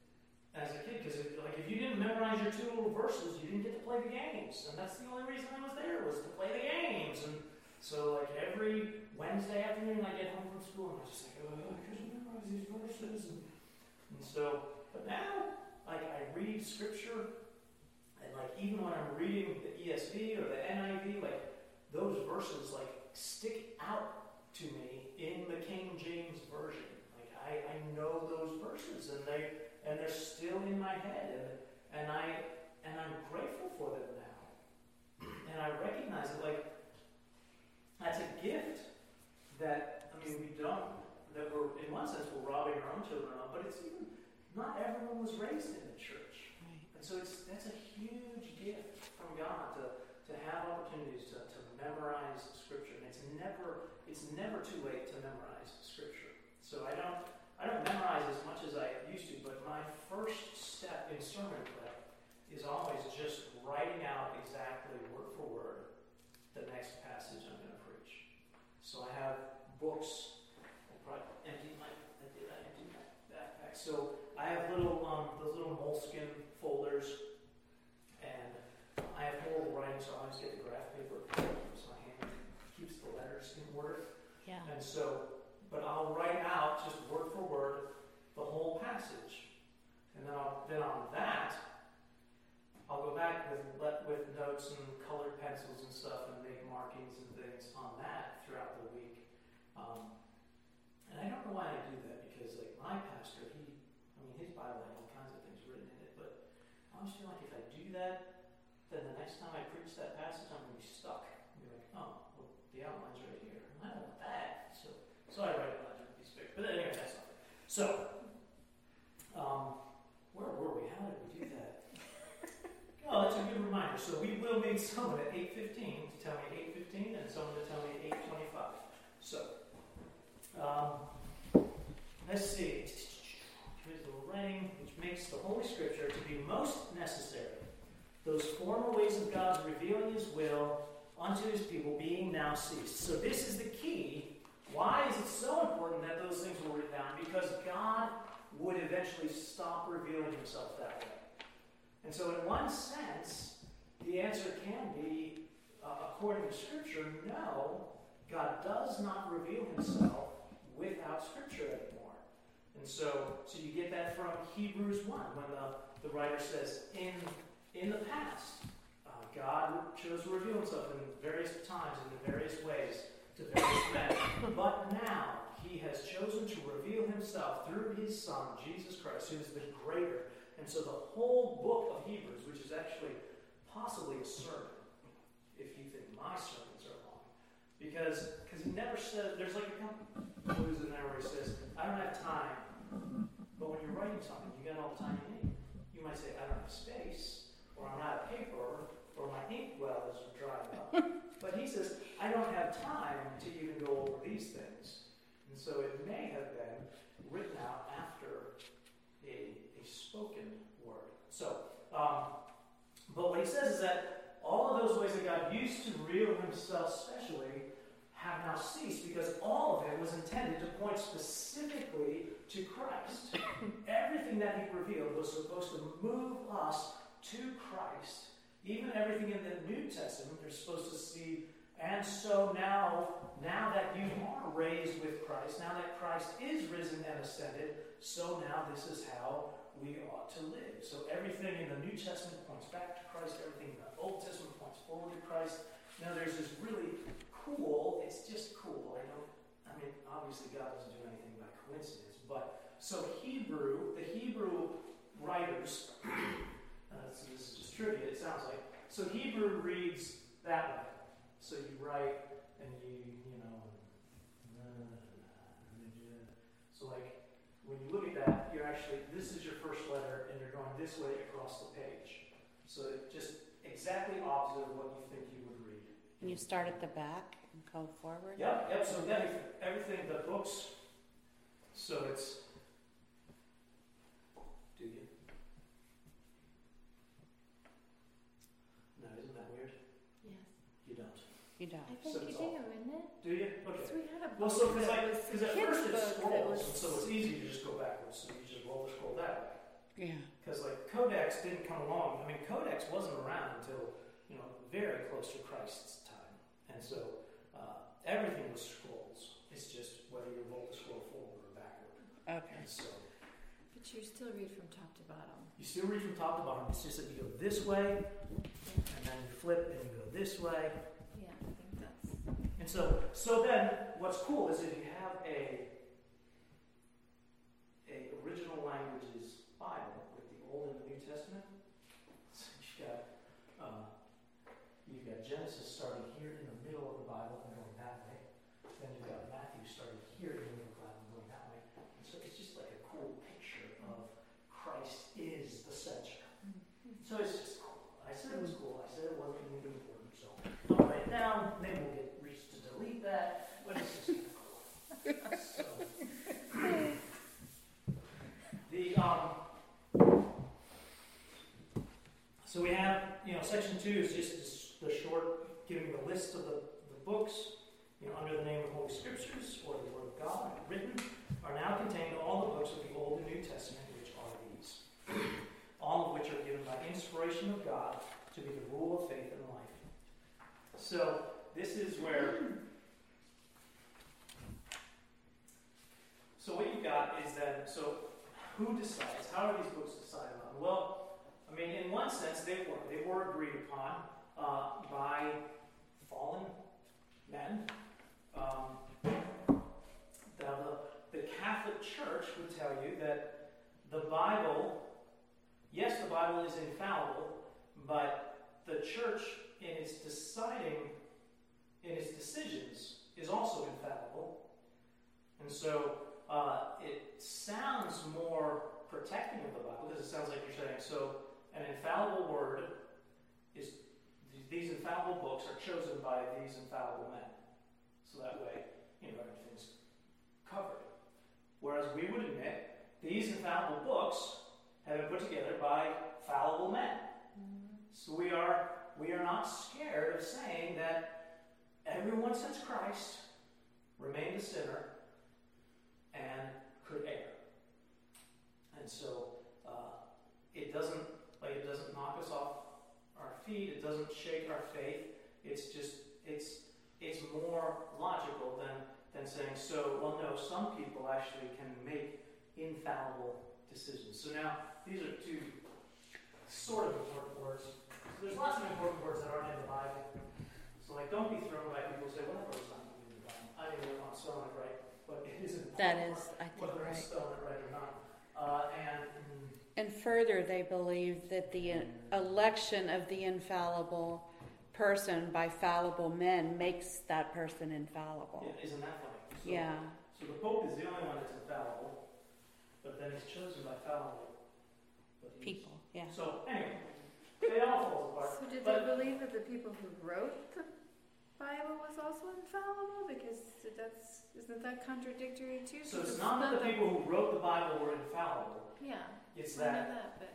Speaker 1: as a kid because like if you didn't memorize your two little verses, you didn't get to play the games, and that's the only reason I was there was to play the games. And so like every Wednesday afternoon, I get home from school and I was just like, oh, I couldn't memorize these verses, and, and so. But now, like I read Scripture, and like even when I'm reading the E S V or the N I V, like those verses like stick out to me in the King James Version. Like I, I know those verses, and they and they're still in my head, and and I and I'm grateful for them now, and I recognize it like that's a gift that I mean we don't that we're in one sense we're robbing our own children of, but it's even not everyone was raised in the church,
Speaker 3: Right.
Speaker 1: and so it's that's a huge gift from God to to have opportunities to, to memorize Scripture, and it's never it's never too late to memorize Scripture. So I don't I don't memorize as much as I used to, but my first step in sermon prep is always just writing out exactly word for word the next passage I'm going to preach. So I have books. I probably emptied my I did I emptied my backpack. So I have little um, those little moleskin folders, and I have horrible writing, so I always get the graph paper so my hand keeps the letters in order.
Speaker 3: Yeah.
Speaker 1: And so, but I'll write out just word for word the whole passage, and then I'll, then on that I'll go back with with notes and colored pencils and stuff and make markings and things on that throughout the week. Um, and I don't know why I do that because like my pastor, he, I mean his Bible had all kinds of things written in it, but I always feel like if I do that, then the next time I preach that passage, I'm going to be stuck. I'm going to be like, oh, well, the outline's right here. I don't want that. So, so I write it on a piece of paper. But anyway, that's not it. So, um, where were we? How did we do that? Oh, that's a good reminder. So we will need someone at eight fifteen to tell me at eight fifteen and someone to tell me at eight twenty-five. So, um, let's see. Here's the writing, which makes the Holy Scripture to be most necessary. Those former ways of God's revealing His will unto His people being now ceased. So this is the key. Why is it so important that those things were written down? Because God would eventually stop revealing Himself that way. And so in one sense, the answer can be, uh, according to Scripture, no, God does not reveal Himself without Scripture anymore. And so, so you get that from Hebrews one, when the, the writer says, in, in the past, uh, God chose to reveal himself in various times, in various ways, to various men. But now, he has chosen to reveal himself through his Son, Jesus Christ, who is the greater. And so the whole book of Hebrews, which is actually possibly a sermon, if you think my sermons are long, because because he never said, there's like a couple clues in there where he says, I don't have time. But when you're writing something, you got all the time you need. You might say, I don't have space, or I'm out of paper, or my ink well is drying up. But he says, I don't have time to even go over these things. And so it may have been written out after a, a spoken word. So, um, but what he says is that all of those ways that God used to reveal himself specially have now ceased, because all of it was intended to point specifically to Christ. Everything that he revealed was supposed to move us to Christ. Even everything in the New Testament, they're supposed to see. And so now, now that you are raised with Christ, now that Christ is risen and ascended, so now this is how we ought to live. So everything in the New Testament points back to Christ. Everything in the Old Testament points forward to Christ. Now there's this really cool, it's just cool. I don't, I mean, obviously God doesn't do anything by coincidence, but so Hebrew, the Hebrew writers, uh, so this is just trivia, it sounds like. So Hebrew reads that way. So you write and you, you know, so like when you look at that, you're actually, this is your first letter and you're going this way across the page. So it just exactly opposite of what you think you would read.
Speaker 3: And you start at the back and go forward?
Speaker 1: Yep, yep. So then everything, the books, so it's, do you? No, isn't that weird?
Speaker 2: Yes.
Speaker 1: You don't.
Speaker 3: You don't.
Speaker 2: I think
Speaker 1: So
Speaker 2: you
Speaker 1: it's
Speaker 2: do,
Speaker 1: all-
Speaker 2: isn't it?
Speaker 1: Do you? Okay.
Speaker 2: So we had a
Speaker 1: Well,
Speaker 2: book
Speaker 1: so because
Speaker 2: that
Speaker 1: like,
Speaker 2: was
Speaker 1: because at
Speaker 2: a
Speaker 1: first
Speaker 2: kid's
Speaker 1: it
Speaker 2: book that
Speaker 1: scrolls,
Speaker 2: was-
Speaker 1: and so it's easy to just go backwards. So you just roll the scroll that way.
Speaker 3: Yeah.
Speaker 1: Because like Codex didn't come along. I mean, Codex wasn't around until, you know, very close to Christ's time, and so uh, everything was scrolls. It's just whether you roll the scroll forward or backward.
Speaker 3: Okay.
Speaker 1: And so
Speaker 2: But you still read from top to bottom.
Speaker 1: you still read from top to bottom. It's just that you go this way, and then you flip, and you go this way.
Speaker 2: Yeah, I think that's.
Speaker 1: And so, so then, what's cool is if you have a a original languages Bible with the Old and the New Testament, so you've got uh, you've got Genesis starting here in the middle of the Bible and going that way. Then you've got Matthew starting here in the middle of the Bible and going that way. And so it's just like a cool picture of Christ is the center. So it's just cool. I said it was cool. I said it wasn't even important. So I'll write it down. Maybe we'll get Reese to delete that. But it's just cool. So, the um. So we have, you know, section two is just this, the short, giving the list of the, the books, you know, under the name of Holy Scriptures or the Word of God written, are now contained all the books of the Old and New Testament, which are these. All of which are given by inspiration of God to be the rule of faith and life. So this is where. So what you've got is that, so who decides? How are these books decided on? Well, I mean, in one sense, they were. They were agreed upon uh, by fallen men. Um, the, the, the Catholic Church would tell you that the Bible, yes, the Bible is infallible, but the Church, in its deciding, in its decisions, is also infallible. And so uh, it sounds more protecting of the Bible, because it sounds like you're saying, so an infallible word is, these infallible books are chosen by these infallible men. So that way, you know, everything's covered. Whereas we would admit, these infallible books have been put together by fallible men. Mm-hmm. So we are, we are not scared of saying that everyone since Christ remained a sinner and could err. And so uh, it doesn't like it doesn't knock us off our feet. It doesn't shake our faith. It's just it's it's more logical than and saying, so, well, no, some people actually can make infallible decisions. So now, these are two sort of important words. So there's lots of important words that aren't in the Bible. So, like, don't be thrown by people who say, well, that word's not in the Bible. I mean, we're not spelling it right, but it is important.
Speaker 3: That is, I think,
Speaker 1: whether
Speaker 3: right.
Speaker 1: it's spelling it right or not. Uh, and mm,
Speaker 3: And further, they believe that the election of the infallible person by fallible men makes that person infallible.
Speaker 1: yeah, isn't that funny? So,
Speaker 3: Yeah.
Speaker 1: So the Pope is the only one that's infallible, but then he's chosen by fallible but he's-
Speaker 3: People, yeah.
Speaker 1: So anyway, they all fall apart.
Speaker 5: So did
Speaker 1: But-
Speaker 5: they believe that the people who wrote the Bible was also infallible? Because that's, isn't that contradictory too?
Speaker 1: So it's
Speaker 5: Because
Speaker 1: not that the
Speaker 5: the-
Speaker 1: people who wrote the Bible were infallible.
Speaker 5: Yeah,
Speaker 1: It's
Speaker 5: I know
Speaker 1: that
Speaker 5: that, but,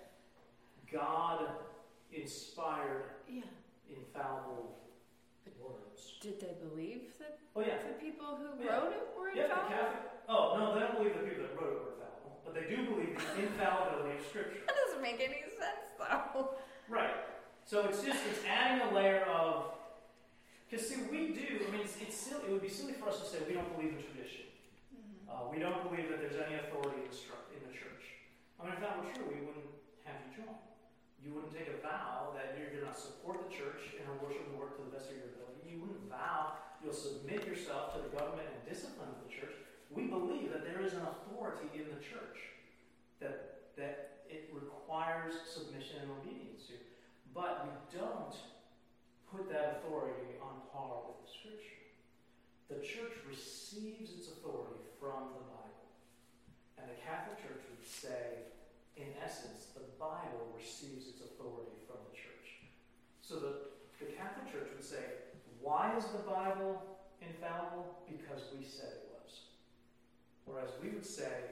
Speaker 1: God inspired
Speaker 5: yeah.
Speaker 1: infallible words.
Speaker 5: Did they believe that
Speaker 1: Oh yeah.
Speaker 5: the people who
Speaker 1: Yeah.
Speaker 5: wrote it were
Speaker 1: Yeah, the
Speaker 5: infallible?
Speaker 1: Catholic. Oh no, they don't believe the people that wrote it were infallible, but they do believe the infallibility of Scripture.
Speaker 5: That doesn't make any sense though.
Speaker 1: Right. So it's just it's adding a layer of because see we do. I mean, it's, it's silly. It would be silly for us to say we don't believe in tradition.
Speaker 5: Mm-hmm.
Speaker 1: Uh, we don't believe that there's any authority in the, stru- in the church. I mean, if that were true, we wouldn't have you join. You wouldn't take a vow that you're going to support the church and her worship and work to the best of your ability. You wouldn't vow you'll submit yourself to the government and discipline of the church. We believe that there is an authority in the church that that it requires submission and obedience to. But we don't put that authority on par with the Scripture. The church receives its authority from the Bible. And the Catholic Church would say, in essence, the Bible receives its authority from the church. So the, the Catholic Church would say, why is the Bible infallible? Because we said it was. Whereas we would say,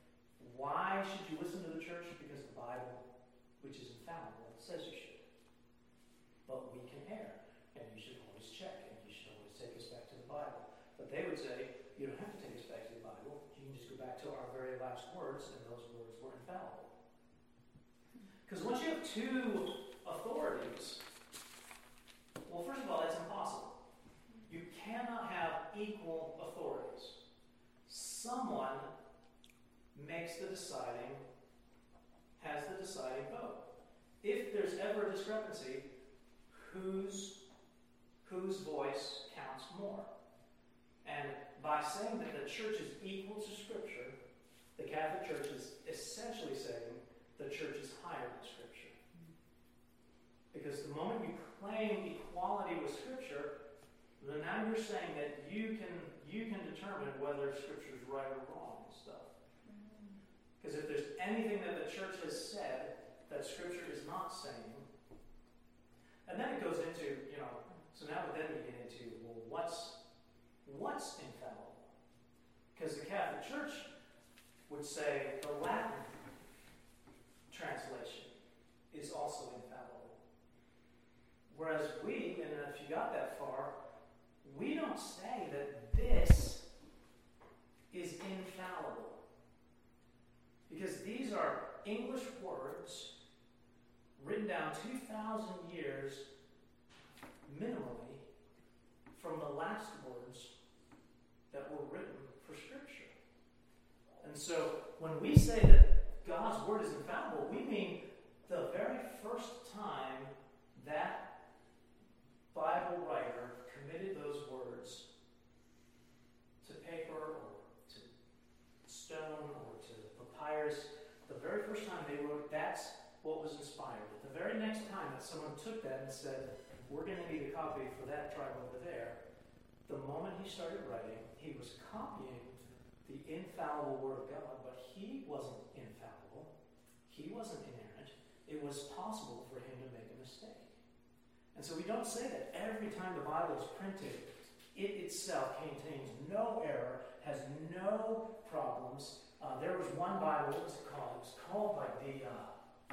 Speaker 1: why should you listen to the church? Because the Bible, which is infallible, says you should. But we can err, and you should always check, and you should always take us back to the Bible. But they would say, you don't have to take us back to the Bible. You can just go back to our very last words, and those words were infallible. Because once you have two authorities, well, first of all, that's impossible. You cannot have equal authorities. Someone makes the deciding, has the deciding vote. If there's ever a discrepancy, whose, whose voice counts more? And by saying that the church is equal to Scripture, the Catholic Church is essentially saying the church is higher than Scripture. Because the moment you claim equality with Scripture, then now you're saying that you can you can determine whether Scripture is right or wrong and stuff. Because if there's anything that the church has said that Scripture is not saying, and then it goes into, you know, so now then we get into, well, what's what's infallible? Because the Catholic Church would say the Latin translation is also infallible. Whereas we, and if you got that far, we don't say that this is infallible. Because these are English words written down two thousand years minimally from the last words that were written for Scripture. And so when we say that God's Word is infallible, we mean the very first time that Bible writer committed those words to paper or to stone or to papyrus, the very first time they wrote, that's what was inspired. The very next time that someone took that and said, we're going to need a copy for that tribe over there, the moment he started writing, he was copying the infallible Word of God, but he wasn't infallible. He wasn't inerrant. It was possible for him to make a mistake. And so we don't say that every time the Bible is printed, it itself contains no error, has no problems. Uh, there was one Bible, what was it called? It was called like the, uh,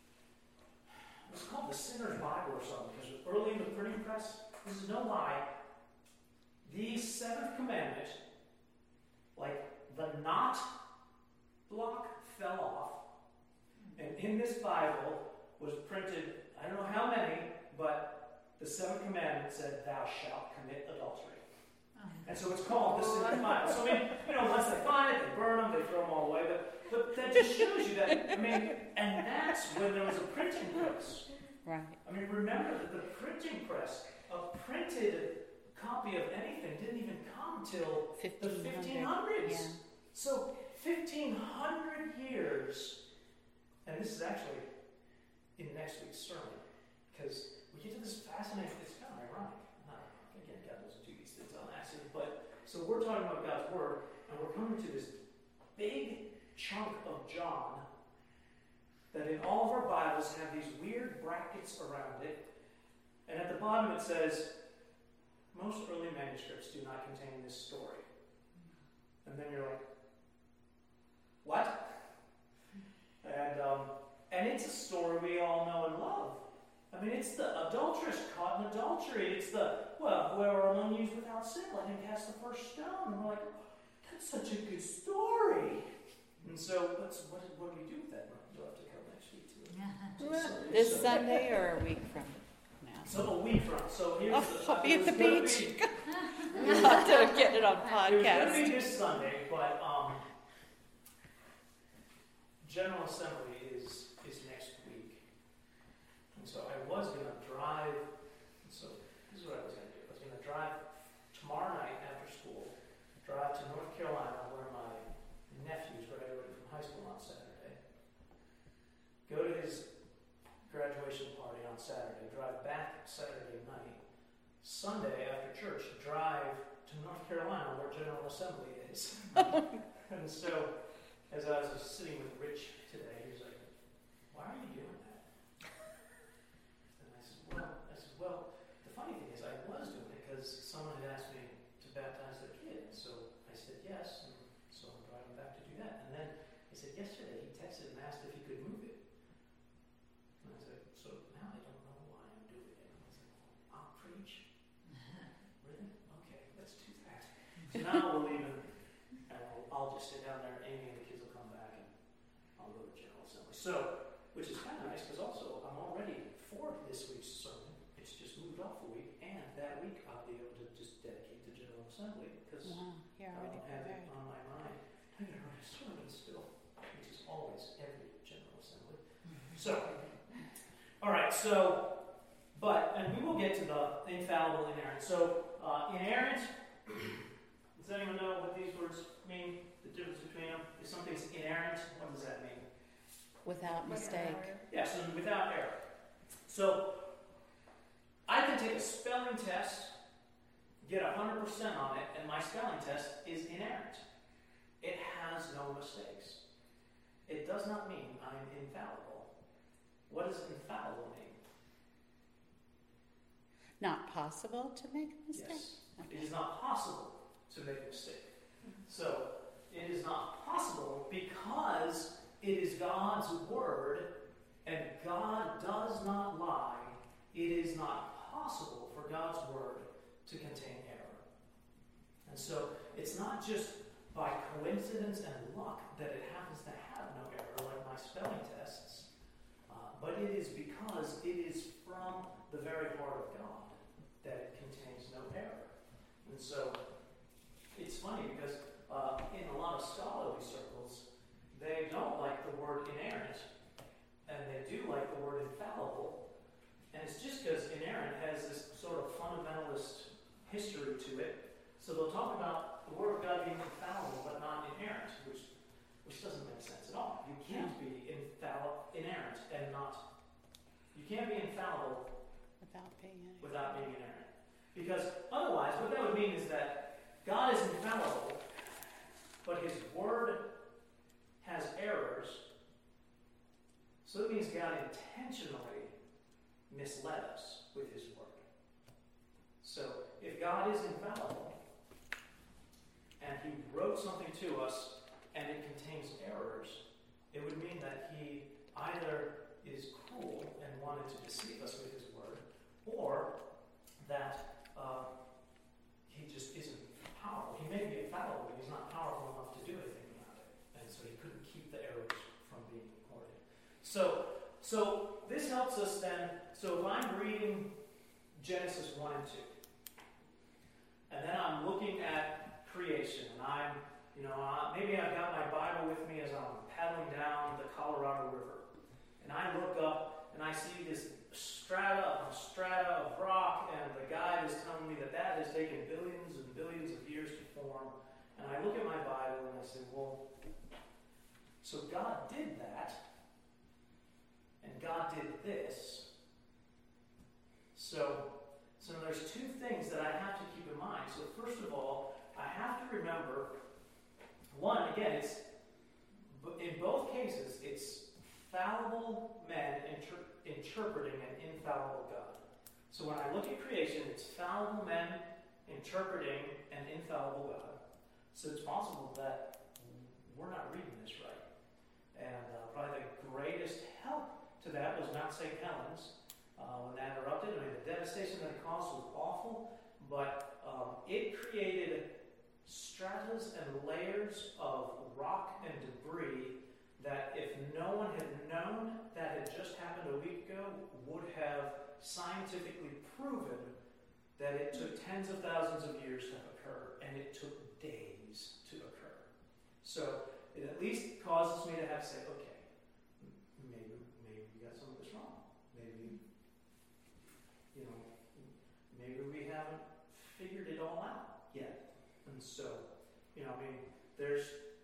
Speaker 1: it was called the Sinner's Bible or something, because it was early in the printing press. This is no lie. The seventh commandment, like the not block fell off, and in this Bible was printed, I don't know how many, but the seventh commandment said, thou shalt commit adultery. And so it's called the Sin of the Bible. So I mean, you know, once they find it, they burn them, they throw them all away. But, but that just shows you that, I mean, and that's when there was a printing press.
Speaker 3: Right.
Speaker 1: I mean, remember that the printing press, a printed copy of anything didn't even come till the fifteen hundreds.
Speaker 3: Yeah.
Speaker 1: So fifteen hundred years, and this is actually in next week's sermon, because we get to this fascinating, it's kind of ironic. Not, again, God doesn't do these things on accident, but so we're talking about God's Word, and we're coming to this big chunk of John that in all of our Bibles have these weird brackets around it, and at the bottom it says, most early manuscripts do not contain this story. And then you're like, what? And um, and it's a story we all know and love. I mean, it's the adulteress caught in adultery. It's the, well, whoever among you is without sin, let him cast the first stone. And we're like, that's such a good story. And so, what's, what, what do we do with that? You'll have to come next week to it.
Speaker 3: This
Speaker 1: So-
Speaker 3: Sunday or a week from now?
Speaker 1: So a week from, so here's
Speaker 3: Oh,
Speaker 1: the...
Speaker 3: I'll be
Speaker 1: it
Speaker 3: at the
Speaker 1: was gonna
Speaker 3: beach.
Speaker 1: be-
Speaker 3: We'll have to get it on
Speaker 1: It was going to
Speaker 3: podcast.
Speaker 1: be this Sunday, but um, General Assembly is is next week. And so I was going to drive, so this is what I was going to do. I was going to drive tomorrow night after school, drive to North Carolina where my nephew's graduating from high school on Saturday, go to his graduation party on Saturday, drive back Saturday night, Sunday after church, drive to North Carolina where General Assembly is. And so, as I was sitting with Rich today, he was like, why are you doing that? And I said, well, I said, well, the funny thing is I was doing it because someone had asked me to baptize their kid. So I said yes, and so I'm driving back to do that. And then he said yesterday he texted and asked if he could move it. And I said, so now I don't know why I'm doing it. And I said, well, I'll preach. Really? Okay, let's do that. So now we'll leave and I'll, I'll just sit down there, and Amy and the kids will come back, and I'll go to General Assembly. So, which is kind of nice, because also I'm already for this week's sermon. It's just moved off a week, and that week I'll be able to just dedicate to General Assembly, because
Speaker 3: Wow, you're
Speaker 1: I
Speaker 3: already
Speaker 1: don't have it
Speaker 3: prepared.
Speaker 1: on my mind. I'm going to write a sermon still, which is always every General Assembly. So, all right, so, but, and we will get to the infallible, inerrant. So, uh, inerrant, does anyone know what these words mean? The difference between them? If something's inerrant, what does that mean?
Speaker 3: Without mistake.
Speaker 1: Yes, and without error. So, I can take a spelling test, get one hundred percent on it, and my spelling test is inerrant. It has no mistakes. It does not mean I'm infallible. What does infallible mean?
Speaker 3: Not possible to make a mistake?
Speaker 1: Yes. It is not possible to make a mistake. So, it is not possible because it is God's Word, and God does not lie. It is not possible for God's Word to contain error. And so, it's not just by coincidence and luck that it happens to have no error, like my spelling tests, uh, but it is because it is from the very heart of God that it contains no error. And so, it's funny because uh, in a lot of scholarly circles, they don't like the word inerrant, and they do like the word infallible. And it's just because inerrant has this sort of fundamentalist history to it. So they'll talk about the Word of God being infallible but not inerrant, which which doesn't make sense at all. You can't be infallible, inerrant, and not. You can't be infallible
Speaker 3: Without being in it.
Speaker 1: without being inerrant. Because otherwise, what that would mean is that God is infallible, but His Word has errors. So it means God intentionally misled us with His Word. So if God is infallible, and He wrote something to us, and it contains errors, it would mean that He either is cruel and wanted to deceive us with His Word, or that uh, He just isn't powerful. He may be infallible, but He's not powerful enough to do anything about it. And so He couldn't keep the errors from being recorded. So, so this helps us then. So if I'm reading Genesis one and two, and then I'm looking at creation, and I'm, you know, uh, maybe I've got my Bible with me as I'm paddling down the Colorado River, and I look up and I see this strata upon strata of rock, and the guide is telling me that that has taken billions and billions of years to form. And I look at my Bible and I say, well, so God did that, and God did this. So, so there's two things that I have to keep in mind. So first of all, I have to remember, one, again, it's in both cases, it's fallible men inter- interpreting an infallible God. So when I look at creation, it's fallible men interpreting an infallible God. So it's possible that we're not reading this right. And uh, probably the greatest help to that was Mount Saint Helens uh, when that erupted. I mean, the devastation that it caused was awful, but um, it created stratas and layers of rock and debris that if no one had known that had just happened a week ago, would have scientifically proven that it took tens of thousands of years to occur, and it took days to occur. So it at least causes me to have to say, okay, maybe maybe we got some of this wrong. Maybe, you know, maybe we haven't figured it all out yet. And so, you know, I mean, there's,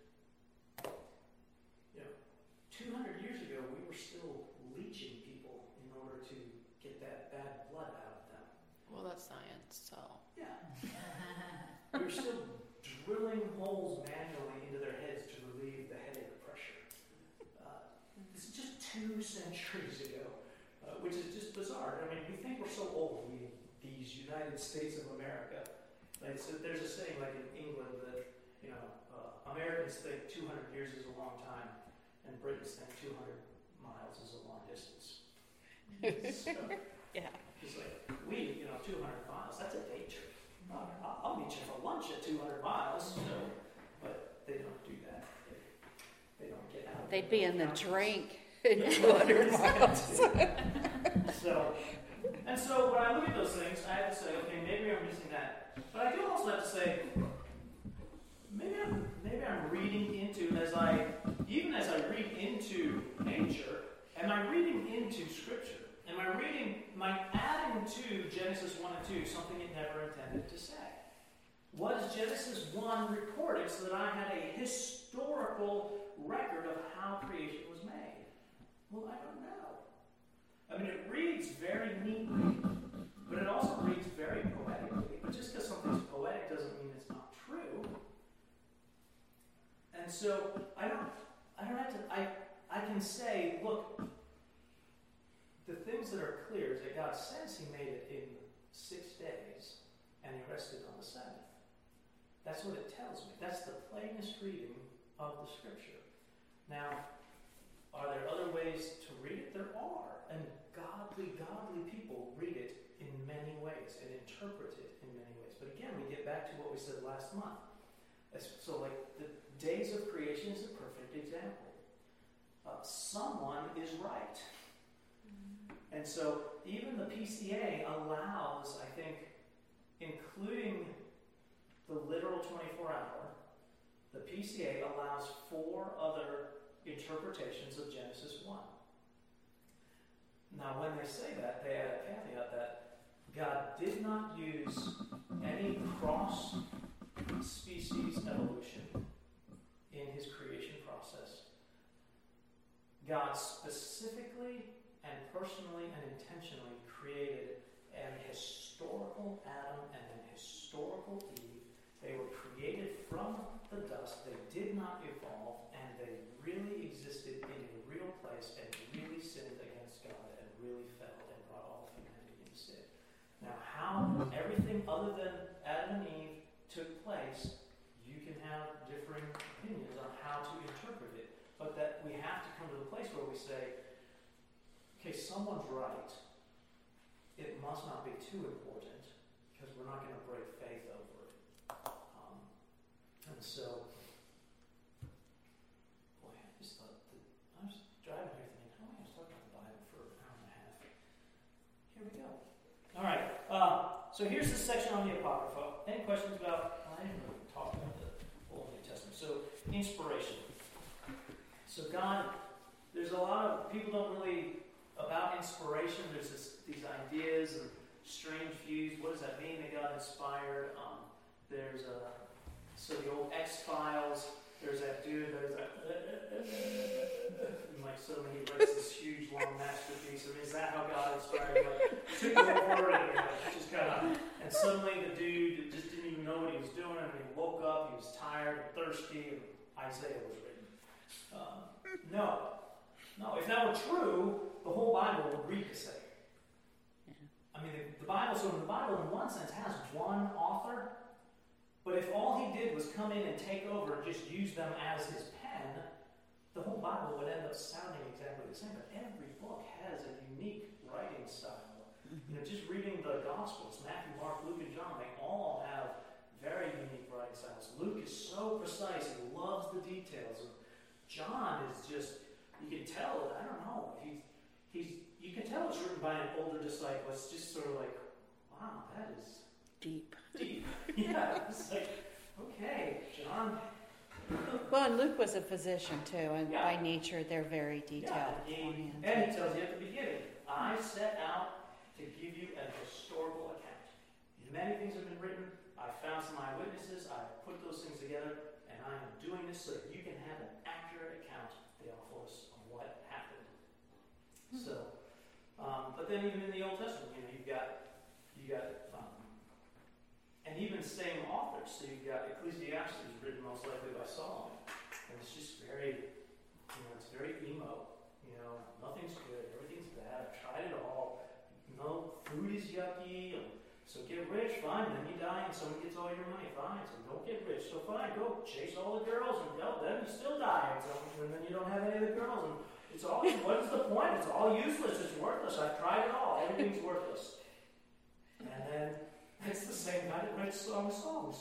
Speaker 1: you know, two hundred years ago, we were still leeching people in order to get that bad blood out of them.
Speaker 2: Well, that's science, so.
Speaker 1: Yeah. We were still drilling holes manually into their heads to relieve the headache pressure. Uh, this is just two centuries ago, uh, which is just bizarre. I mean, we think we're so old, we, these United States of America. Like, so there's a saying, like in England, that, you know, uh, Americans think two hundred years is a long time, and Britons think two hundred miles is a long distance. So,
Speaker 3: Yeah.
Speaker 1: it's like, we, you know, two hundred miles, that's a day trip. Uh, I'll, I'll meet you for lunch at two hundred miles, so, but they don't do that. They, they don't get out.
Speaker 3: They'd be in the
Speaker 1: mountains.
Speaker 3: drink in two hundred miles.
Speaker 1: So, and so when I look at those things, I have to say, okay, maybe I'm missing that. But I do also have to say, maybe I'm, maybe I'm reading into, as I, even as I read into nature, am I reading into Scripture? Am I reading, am I adding to Genesis one and two something it never intended to say? Was Genesis one recorded so that I had a historical record of how creation was made? Well, I don't know. I mean, it reads very neatly, but it also reads very poetically. But just because something's poetic doesn't mean it's not true. And so I don't, I don't have to. I, I can say, look, the things that are clear is that God says He made it in six days, and He rested on the seventh. That's what it tells me. That's the plainest reading of the Scripture. Now, are there other ways to read it? There are. And godly, godly people read it in many ways and interpret it in many ways. But again, we get back to what we said last month. So, like, the days of creation is a perfect example. Uh, someone is right. And so, even the P C A allows, I think, including the literal twenty-four hour, the P C A allows four other interpretations of Genesis one. Now, when they say that, they add a caveat that God did not use any cross-species evolution in His creation process. God specifically and personally and intentionally created an historical Adam and an historical Eve. They were created from the dust. They did not evolve, and they really existed in a real place and really sinned against God and really fell and brought all of humanity into sin. Now, how everything other than Adam and Eve took place, you can have differing opinions on how to interpret it, but that we have to come to the place where we say, okay, someone's right. It must not be too important, because we're not going to break faith over it. Um, and so, boy, I just thought that I was driving here thinking, how am I going to talk about the Bible for an hour and a half? Here we go. All right. Uh, so here's the section on the Apocrypha. Any questions about, I didn't really talk about the Old New Testament. So, inspiration. So God, there's a lot of, people don't really, about inspiration, there's this, these ideas and strange views. What does that mean that God inspired? Um, there's a, so the old X-Files, there's that dude, there's that, and like suddenly he writes this huge long masterpiece. I mean, is that how God inspired him? Like, took over and like, just kind of, and suddenly the dude just didn't even know what he was doing, and he woke up, he was tired and thirsty, and Isaiah was written. Um, no. No, if that were true, the whole Bible would read the same. I mean, the, the Bible, so the Bible in one sense has one author, but if all he did was come in and take over and just use them as his pen, the whole Bible would end up sounding exactly the same. But every book has a unique writing style. You know, just reading the Gospels, Matthew, Mark, Luke, and John, they all have very unique writing styles. Luke is so precise, he loves the details. And John is just, you can tell, I don't know, he's, he's, you can tell it's written by an older disciple. It's just sort of like, wow, that is
Speaker 3: Deep.
Speaker 1: deep. Yeah, it's like, okay, John.
Speaker 3: Well, and Luke was a physician too, and
Speaker 1: Yeah.
Speaker 3: by nature they're very detailed.
Speaker 1: Yeah, and he,
Speaker 3: beforehand.
Speaker 1: and he tells you at the beginning, I set out to give you a historical account. Many things have been written. I found some eyewitnesses. I put those things together, and I am doing this so that you can have an accurate account, Theophilus, of what happened.
Speaker 3: Hmm.
Speaker 1: So, um, but then even in the Old Testament, you know, you've got, you got, um, and even same authors. So you've got Ecclesiastes written most likely by Solomon, and it's just very, you know, it's very emo. You know, nothing's good, everything's bad. I've tried it all. No, food is yucky. So get rich, fine. Then you die, and someone gets all your money, fine. So don't get rich. So fine, go chase all the girls, and well, then you still die, and, so, and then you don't have any of the girls. And it's all. What is the point? It's all useless. It's worthless. I've tried it all. Everything's worthless. And then it's the same guy that writes song songs.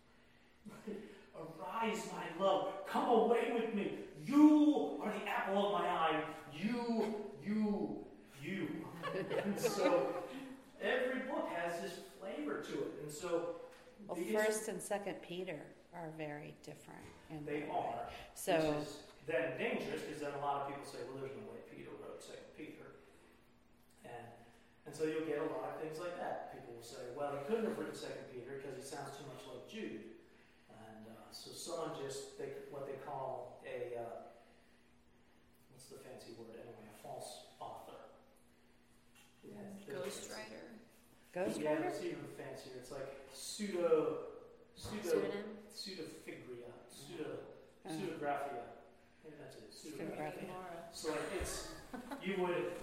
Speaker 1: Arise, my love, come away with me. You are the apple of my eye. You, you, you. And so every book has this flavor to it. And so
Speaker 3: Well,
Speaker 1: the
Speaker 3: First and Second Peter are very different. In
Speaker 1: they
Speaker 3: their way.
Speaker 1: are.
Speaker 3: So
Speaker 1: Which is then dangerous because then a lot of people say, well, there's no way Peter wrote Second Peter. And and so you'll get a lot of things like that. People will say, well, he couldn't have written Second Peter because he sounds too much like Jude. And uh, so someone just, they, what they call a, uh, what's the fancy word anyway, a false author. Yeah, there's-
Speaker 2: Ghostwriter.
Speaker 1: Yeah,
Speaker 3: Ghostwriter?
Speaker 1: it's even fancier. It's like pseudo, pseudo,
Speaker 2: Pseudonym.
Speaker 1: pseudofigria, pseudo,
Speaker 3: Uh,
Speaker 1: pseudographia. Maybe that's it. Pseudographia.
Speaker 3: Pseudographia.
Speaker 1: So like it's, you would,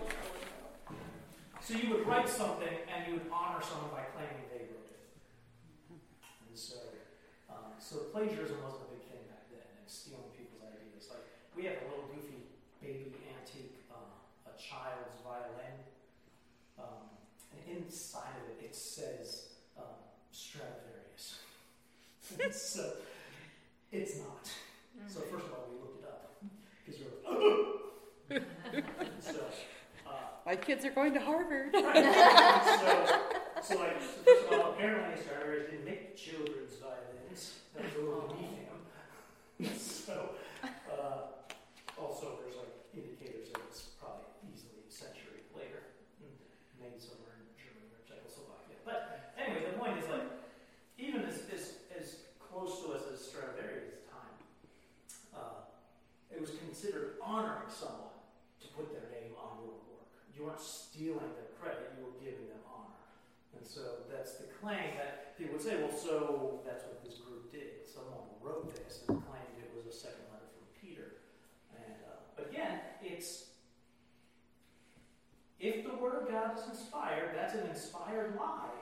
Speaker 1: so you would write something and you would honor someone by claiming they wrote it. And so, um, so plagiarism wasn't a big thing back then, and stealing people's ideas. Like we have a little goofy baby antique, uh, a child's violin. Um, and inside of it, it says um, Stradivarius. So it's not. So first of all, we looked it up because you're like, so. Uh,
Speaker 3: My kids are going to Harvard.
Speaker 1: right. so, so like, so first of all, apparently Stradivarius didn't make children's violins. That was a little beneath him. So, uh, also there's like indicators that it's probably easily a century later, maybe somewhere in Germany or Czechoslovakia. But anyway, the point is like, even as as, as close to us as Stradivarius' time, uh, it was considered honoring someone to put their name on your work. You weren't stealing their credit, you were giving them honor. And so that's the claim that people would say, well, so that's what this group did. Someone wrote this and claimed it was a second letter from Peter. And uh, but again, it's, if the Word of God is inspired, that's an inspired lie.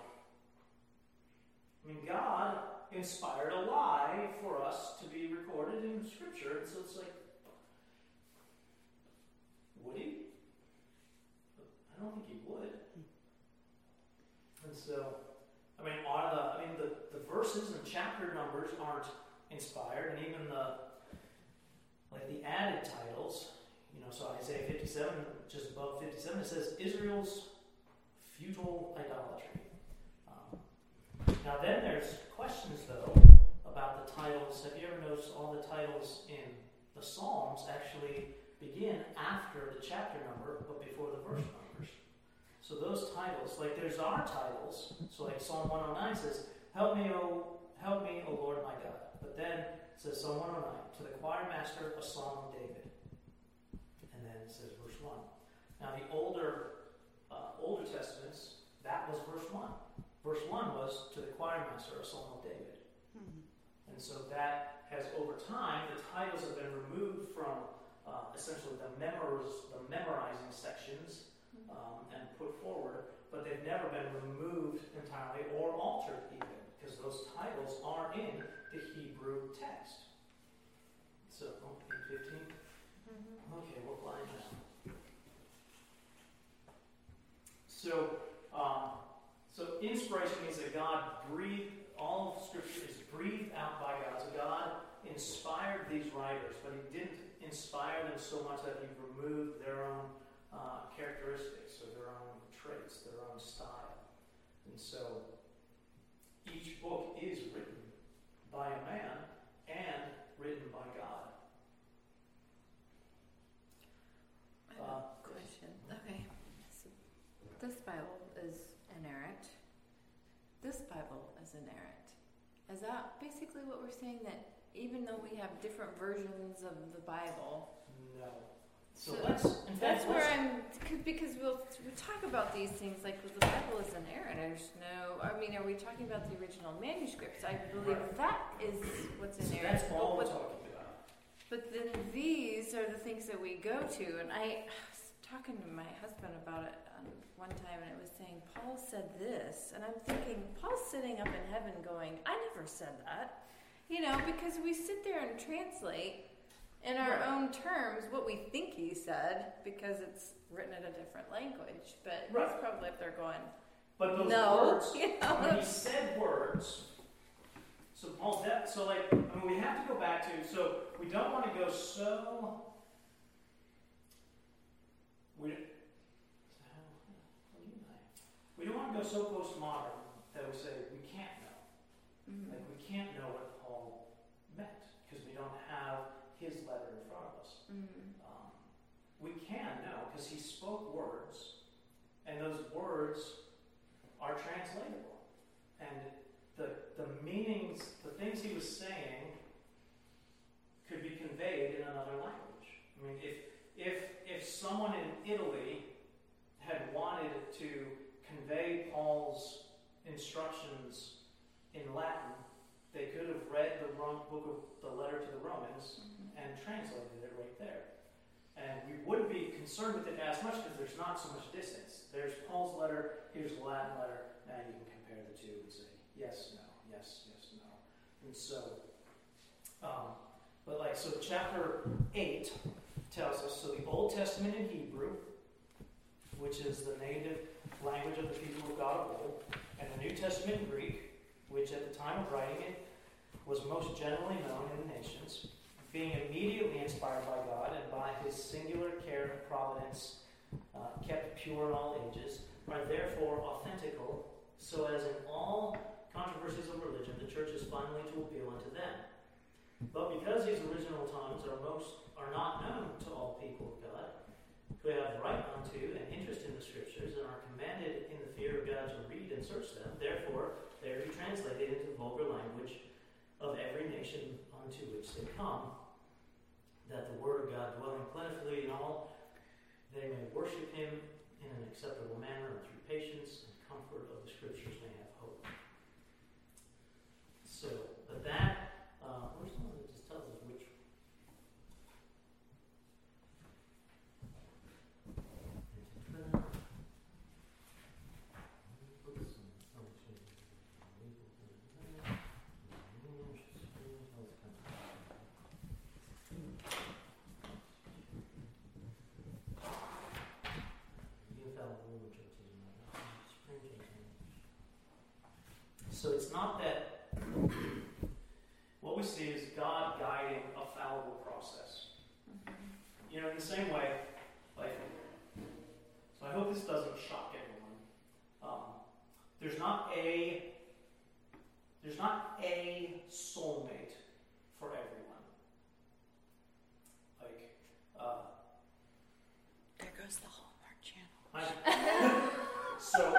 Speaker 1: I mean, God inspired a lie for us to be recorded in Scripture, and so it's like, would he? I don't think he would. And so, I mean, are the I mean the, the verses and chapter numbers aren't inspired, and even the like the added titles, you know, so Isaiah fifty-seven, just above fifty-seven, it says Israel's futile idolatry. Um, Now then there's questions, though, about the titles. Have you ever noticed all the titles in the Psalms actually begin after the chapter number, but before the verse numbers? So those titles, like there's our titles. So like Psalm one oh nine says, Help me, O help me, O Lord my God. But then it says Psalm one oh nine, to the choir master, a psalm of David. And then it says verse one. Now the older uh, older testaments, that was verse one. Verse one was to the choir master, a psalm of David.
Speaker 3: Hmm.
Speaker 1: And so that has, over time, the titles have been removed from uh, essentially the, memors, the memorizing sections um, and put forward, but they've never been removed entirely or altered even, because those titles are in the Hebrew text. So, oh, page fifteen? Mm-hmm. Okay, we're flying now. So, um, so inspiration means that God breathed, all of Scripture is breathed out by God. So God inspired these writers, but He didn't inspire them so much that He removed their own uh, characteristics or their own traits, their own style. And so each book is written by a man and written by God.
Speaker 5: I have
Speaker 1: Uh,
Speaker 5: a question. Okay. So this Bible is inerrant. This Bible is inerrant. Is that basically what we're saying? That even though we have different versions of the Bible,
Speaker 1: No. So,
Speaker 5: So
Speaker 1: let's, in
Speaker 5: that's
Speaker 1: fact,
Speaker 5: where
Speaker 1: let's-
Speaker 5: I'm, cause, because we'll we talk about these things like well, the Bible is inerrant. There's no, I mean, are we talking about the original manuscripts? I believe
Speaker 1: Right.
Speaker 5: that is what's
Speaker 1: so
Speaker 5: inerrant.
Speaker 1: that's all we're
Speaker 5: but,
Speaker 1: talking about.
Speaker 5: but then these are the things that we go to, and I was talking to my husband about it um, one time, and it was saying Paul said this, and I'm thinking Paul's sitting up in heaven going, I never said that, you know, because we sit there and translate in our
Speaker 1: Right.
Speaker 5: own terms what we think he said because it's written in a different language. But
Speaker 1: Right.
Speaker 5: he's probably up there going,
Speaker 1: But those
Speaker 5: no,
Speaker 1: words,
Speaker 5: you know.
Speaker 1: when he said words, so Paul's that, so like, I mean, we have to go back to, so we don't want to go so, we, we don't want to go so postmodern that we say we can't know.
Speaker 5: Mhm.
Speaker 1: Like, we can't know what Paul meant because we don't have his letter in front of us.
Speaker 5: Mhm.
Speaker 1: Um, we can know because he spoke words, and those words are translatable. And the the meanings, the things he was saying, could be conveyed in another language. I mean, if if if someone in Italy had wanted to convey Paul's instructions in Latin, they could have read the wrong book of the letter to the Romans
Speaker 5: Mhm.
Speaker 1: and translated it right there. And we wouldn't be concerned with it as much because there's not so much distance. There's Paul's letter, here's the Latin letter, now you can compare the two and say, yes, no, yes, yes, no. And so, um, but like, so chapter eight tells us, so the Old Testament in Hebrew, which is the native language of the people of God of old, and the New Testament in Greek, which at the time of writing it was most generally known in the nations, being immediately inspired by God and by His singular care and providence uh, kept pure in all ages, are therefore authentical, so as in all controversies of religion, the church is finally to appeal unto them. But because these original tongues are most are not known to all people of God, who have right unto and interest in the Scriptures and are commanded in the fear of God to read and search them, therefore they are to be translated into vulgar language of every nation unto which they come, that the word of God dwelling plentifully in all, they may worship Him in an acceptable manner, and through patience and comfort of the Scriptures may have hope. So, but that, uh, where's the one that just tells us which? So it's not that what we see is God guiding a fallible process.
Speaker 5: Mhm.
Speaker 1: You know, in the same way, like, so I hope this doesn't shock everyone. Um, there's not a there's not a soulmate for everyone. Like, uh,
Speaker 3: There goes the Hallmark Channel.
Speaker 1: I, so,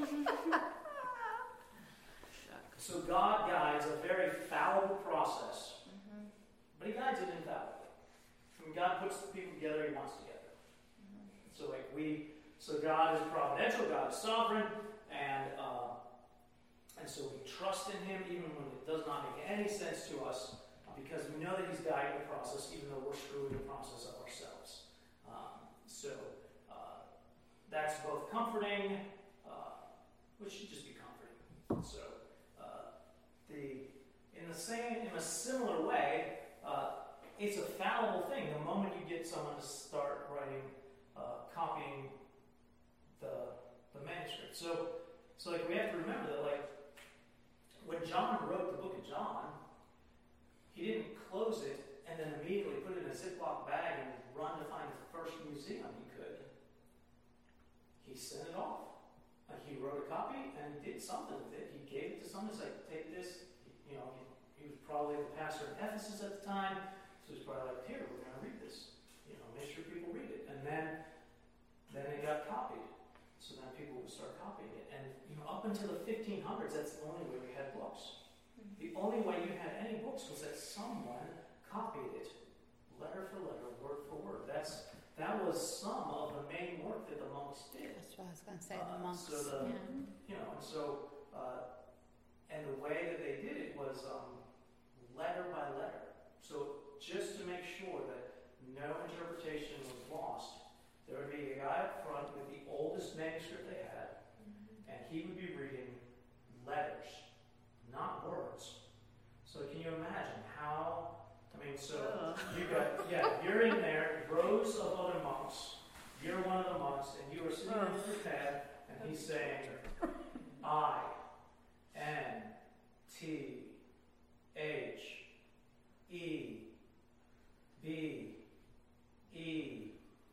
Speaker 1: so God guides a very fallible process,
Speaker 5: Mm-hmm.
Speaker 1: but He guides it infallibly. When God puts the people together, He wants together.
Speaker 5: Mm-hmm.
Speaker 1: So, like we, so God is providential, God is sovereign, and uh, and so we trust in Him even when it does not make any sense to us, uh, because we know that He's guiding the process, even though we're screwing the process up ourselves. Um, so uh, that's both comforting, uh, which should just be comforting. So uh, the in the same, in a similar way, uh, it's a fallible thing. The moment you get someone to start writing, uh, copying the the manuscript. So, so like we have to remember that, like when John wrote the book of John, he didn't close it and then immediately put it in a Ziploc bag and run to find the first museum he could. He sent it off. Like he wrote a copy and he did something with it. He gave it to someone. It's like, take this. You know, he, he was probably the pastor in Ephesus at the time, so he's probably like, here, we're going to read this. You know, make sure people read it. And then, then it got copied. So then people would start copying it. And you know, up until the fifteen hundreds, that's the only way we had books. The only way you had any books was that someone copied it, letter for letter, word for word. That's that was some of the main work that the monks did.
Speaker 3: That's what I was going to say,
Speaker 1: Uh,
Speaker 3: the monks.
Speaker 1: So the, you know, and so uh, and the way that they did it was um, letter by letter. So just to make sure that no interpretation was lost, there would be a guy up front with the oldest manuscript they had, and he would be reading letters, not words. So can you imagine how, I mean, so you got, yeah, you're in there, rows of other monks, you're one of the monks, and you are sitting in your pad, and he's saying, I, N, T, H, E, B, E,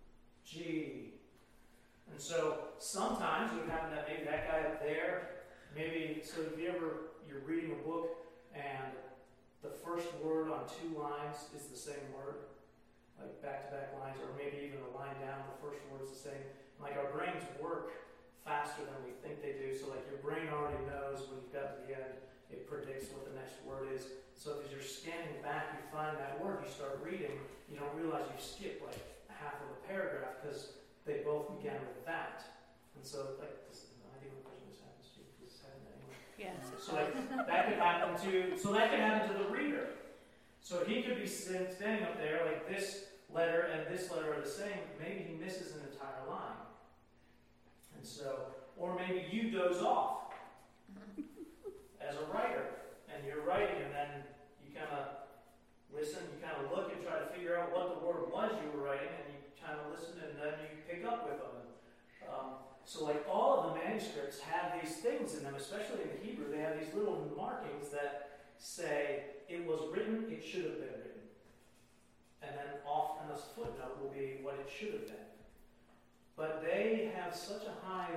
Speaker 1: G. And so sometimes it would happen that maybe that guy up there, maybe, so if you ever, you're reading a book and the first word on two lines is the same word, like back-to-back lines, or maybe even a line down, the first word is the same. Like our brains work faster than we think they do, so like your brain already knows when you've got to the end, it predicts what the next word is. So as you're scanning back, you find that word, you start reading, you don't realize you've skipped like half of a paragraph because they both began with that. And so, like, this, I think the question this happens to you, this happened anyway.
Speaker 3: Yes.
Speaker 1: So like, that could happen to, so that could happen to the reader. So he could be standing up there, like this letter and this letter are the same, maybe he misses an entire line. And so, or maybe you doze off as a writer, and you're writing, and then you kind of listen, you kind of look and try to figure out what the word was you were writing, and you kind of listen, and then you pick up with them. Um, so like all of the manuscripts have these things in them, especially in the Hebrew, they have these little markings that say, it was written, it should have been written. And then off in this footnote will be what it should have been. But they have such a high,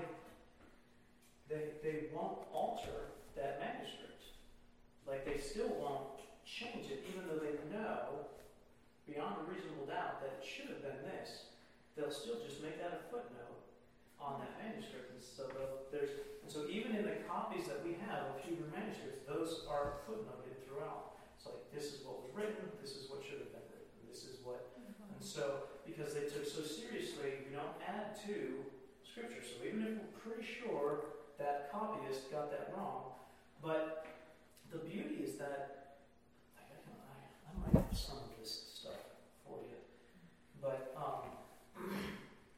Speaker 1: they, they won't alter that manuscript. Like they still won't change it, even though they know, beyond a reasonable doubt, that it should have been this. They'll still just make that a footnote on that manuscript. And so there's, and so even in the copies that we have of Hebrew manuscripts, those are footnoted throughout. It's like, this is what was written, this is what should have been written, this is what, and so, because they took so seriously, we don't add to Scripture. So even if we're pretty sure that copyist got that wrong, but the beauty is that, like I, can, I, I might have some of this stuff for you, but um, let me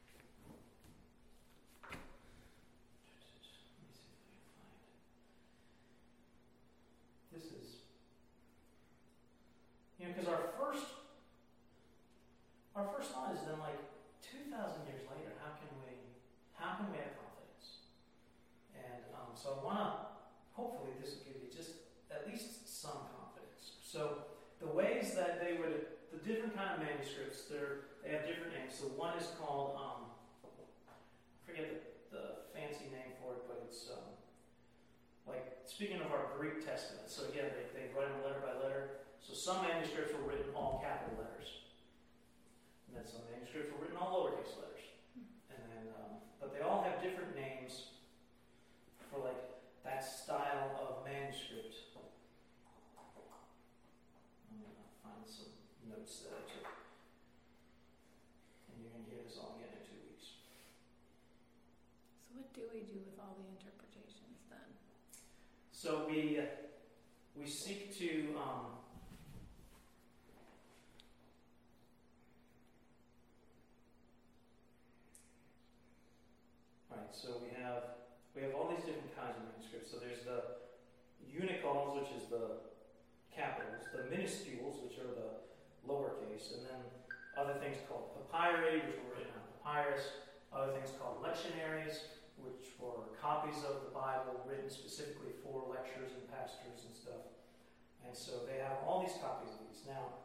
Speaker 1: see if I can find. This is, you know, because our first, our first thought is then like two thousand years later, how can we, how can we have confidence? And um, so I want to, hopefully this will give you just at least some confidence. So the ways that they would, the different kind of manuscripts, they're, they have different names. So one is called, um, I forget the, the fancy name for it, but it's um, like, it's speaking of our Greek Testament, so again, they, they write them letter by letter. So some manuscripts were written all capital letters. And then some manuscripts were written all lowercase letters. And then, um, but they all have different names for like that style of manuscript. I'm going to find some notes that I took. And you're going to hear this all again in two weeks.
Speaker 5: So what do we do with all the interpretations then?
Speaker 1: So we, we seek to... Um, Right, so we have we have all these different kinds of manuscripts. So there's the unicals, which is the capitals, the minuscules, which are the lowercase, and then other things called papyri, which were written on papyrus, other things called lectionaries, which were copies of the Bible written specifically for lectures and pastors and stuff. And so they have all these copies of these. Now,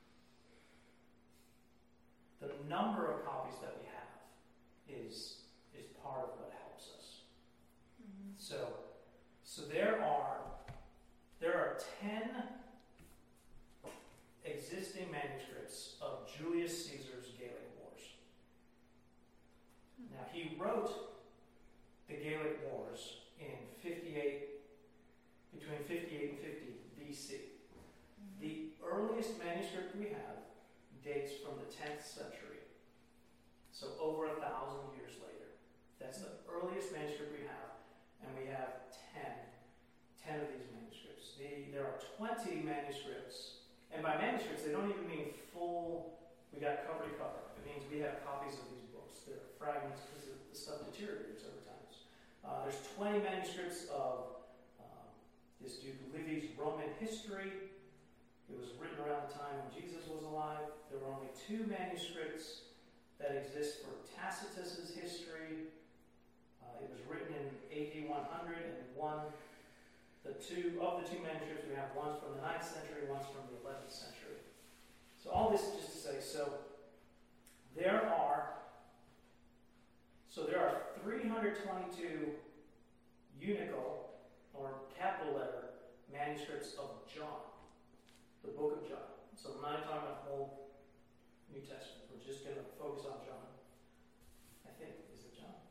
Speaker 1: the number of copies that we have is is part of what helps us.
Speaker 5: Mm-hmm.
Speaker 1: So, so there are there are ten existing manuscripts of Julius Caesar's Gallic Wars.
Speaker 5: Mm-hmm.
Speaker 1: Now he wrote the Gallic Wars in fifty-eight, between fifty-eight and fifty B C.
Speaker 5: Mm-hmm.
Speaker 1: The earliest manuscript we have dates from the tenth century, so over a thousand years later. That's the earliest manuscript we have, and we have ten, ten of these manuscripts. The, there are twenty manuscripts, and by manuscripts, they don't even mean full, we got cover to cover. It means we have copies of these books. They're fragments because the stuff deteriorates over time. Uh, there's twenty manuscripts of uh, this dude Livy's Roman history. It was written around the time when Jesus was alive. There were only two manuscripts that exist for Tacitus's history. Uh, it was written in A D one hundred, and one, the two of the two manuscripts we have, one's from the ninth century, one's from the eleventh century. So all this is just to say, so there are, so there are three hundred twenty-two unical or capital letter manuscripts of John, the book of John. So I'm not talking about the whole New Testament. We're just going to focus on John. I think. Is it John?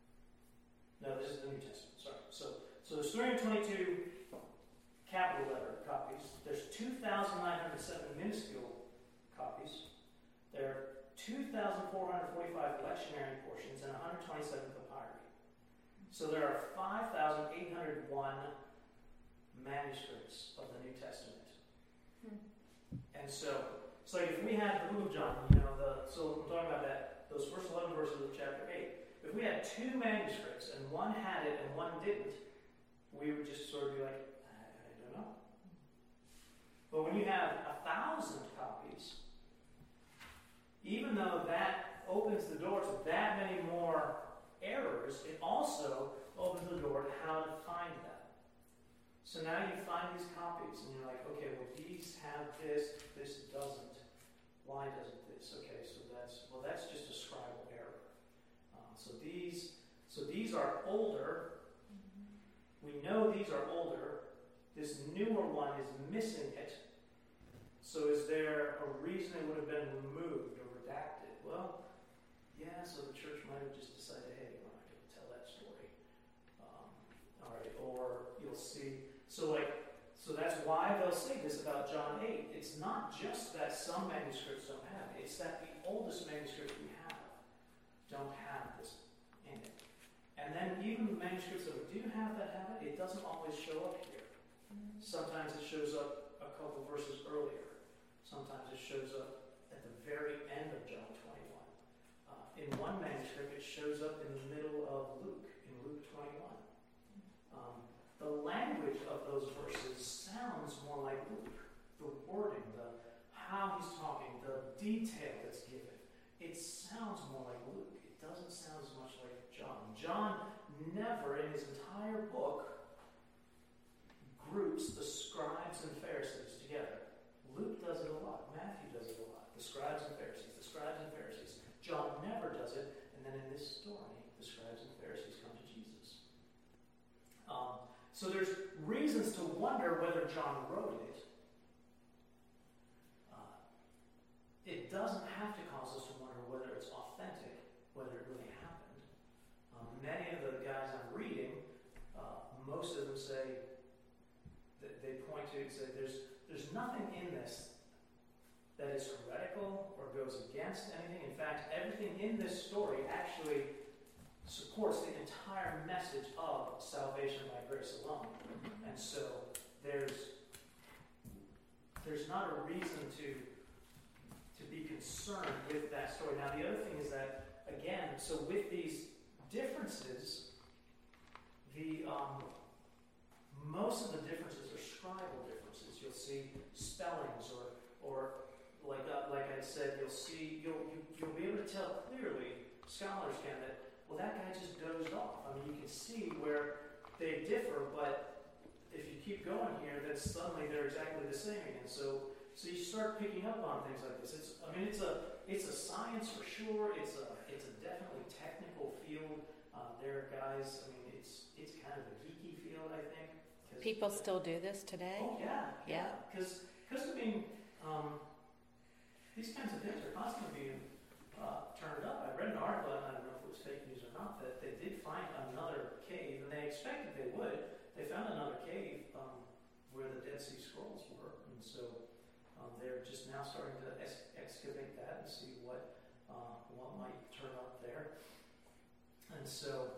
Speaker 1: No, this is the New Testament. Sorry. So, so there's three hundred twenty-two capital letter copies. There's two thousand nine hundred seven minuscule copies. There are two thousand four hundred forty-five lectionary portions and one hundred twenty-seven papyri. So there are five thousand eight hundred one manuscripts of the New Testament.
Speaker 5: Hmm.
Speaker 1: And so, so if we had the book of John, you know, the so I'm talking about that, those first eleven verses of chapter eight. If we had two manuscripts and one had it and one didn't, we would just sort of be like, I, I don't know. But when you have a thousand copies, even though that opens the door to that many more errors, it also opens the door to how to find them. So now you find these copies and you're like, okay, well these have this, this doesn't. Why doesn't this? Okay, so that's, well that's just a scribal error. Uh, so these, so these are older.
Speaker 5: Mm-hmm.
Speaker 1: We know these are older. This newer one is missing it. So is there a reason it would have been removed or redacted? Well, yeah, so the church might have just decided, hey, we're not going to tell that story. Um, all right, or you'll see. So like, so that's why they'll say this about John eight. It's not just that some manuscripts don't have it. It's that the oldest manuscripts we have don't have this in it. And then even the manuscripts that we do have that have it, it doesn't always show up here.
Speaker 5: Mm-hmm.
Speaker 1: Sometimes it shows up a couple verses earlier. Sometimes it shows up at the very end of John twenty-one. Uh, in one manuscript, it shows up in the middle of Luke, in Luke twenty-one. Um, the language of those verses sounds more like Luke. The wording, the how he's talking, the detail that's given, it sounds more like Luke. It doesn't sound as much like John. John never, in his entire book, groups the scribes and Pharisees together. Luke does it a lot. Matthew does it a lot. The scribes and Pharisees, the scribes and Pharisees. John never does it. And then in this story, the scribes and Pharisees come to Jesus. Um, so there's reasons to wonder whether John wrote it, uh, it doesn't have to cause us to wonder whether it's authentic, whether it really happened. Um, many of the guys I'm reading, uh, most of them say, that they point to and say, there's, there's nothing in this that is heretical or goes against anything. In fact, everything in this story actually supports the entire message of salvation by grace alone. And so there's there's not a reason to to be concerned with that story. Now the other thing is that, again, so with these differences, the um, most of the differences are scribal differences. You'll see spellings, or or like uh, like I said, you'll see you'll you, you'll be able to tell clearly. Scholars can that. Well, that guy just dozed off. I mean, you can see where they differ, but if you keep going here, then suddenly they're exactly the same again. So, so you start picking up on things like this. It's, I mean, it's a, it's a science for sure. It's a, it's a definitely technical field. Uh, there are guys. I mean, it's, it's kind of a geeky field, I think.
Speaker 3: People still do this today?
Speaker 1: Oh yeah,
Speaker 3: Yeah.
Speaker 1: Because, because I mean, um, these kinds of things are constantly being uh, turned up. I read an article, and I don't know if it was fake news or not, that they did find another cave, and they expected they would. They found another cave um, where the Dead Sea Scrolls were, and so um, they're just now starting to ex- excavate that and see what uh, what might turn up there. And so,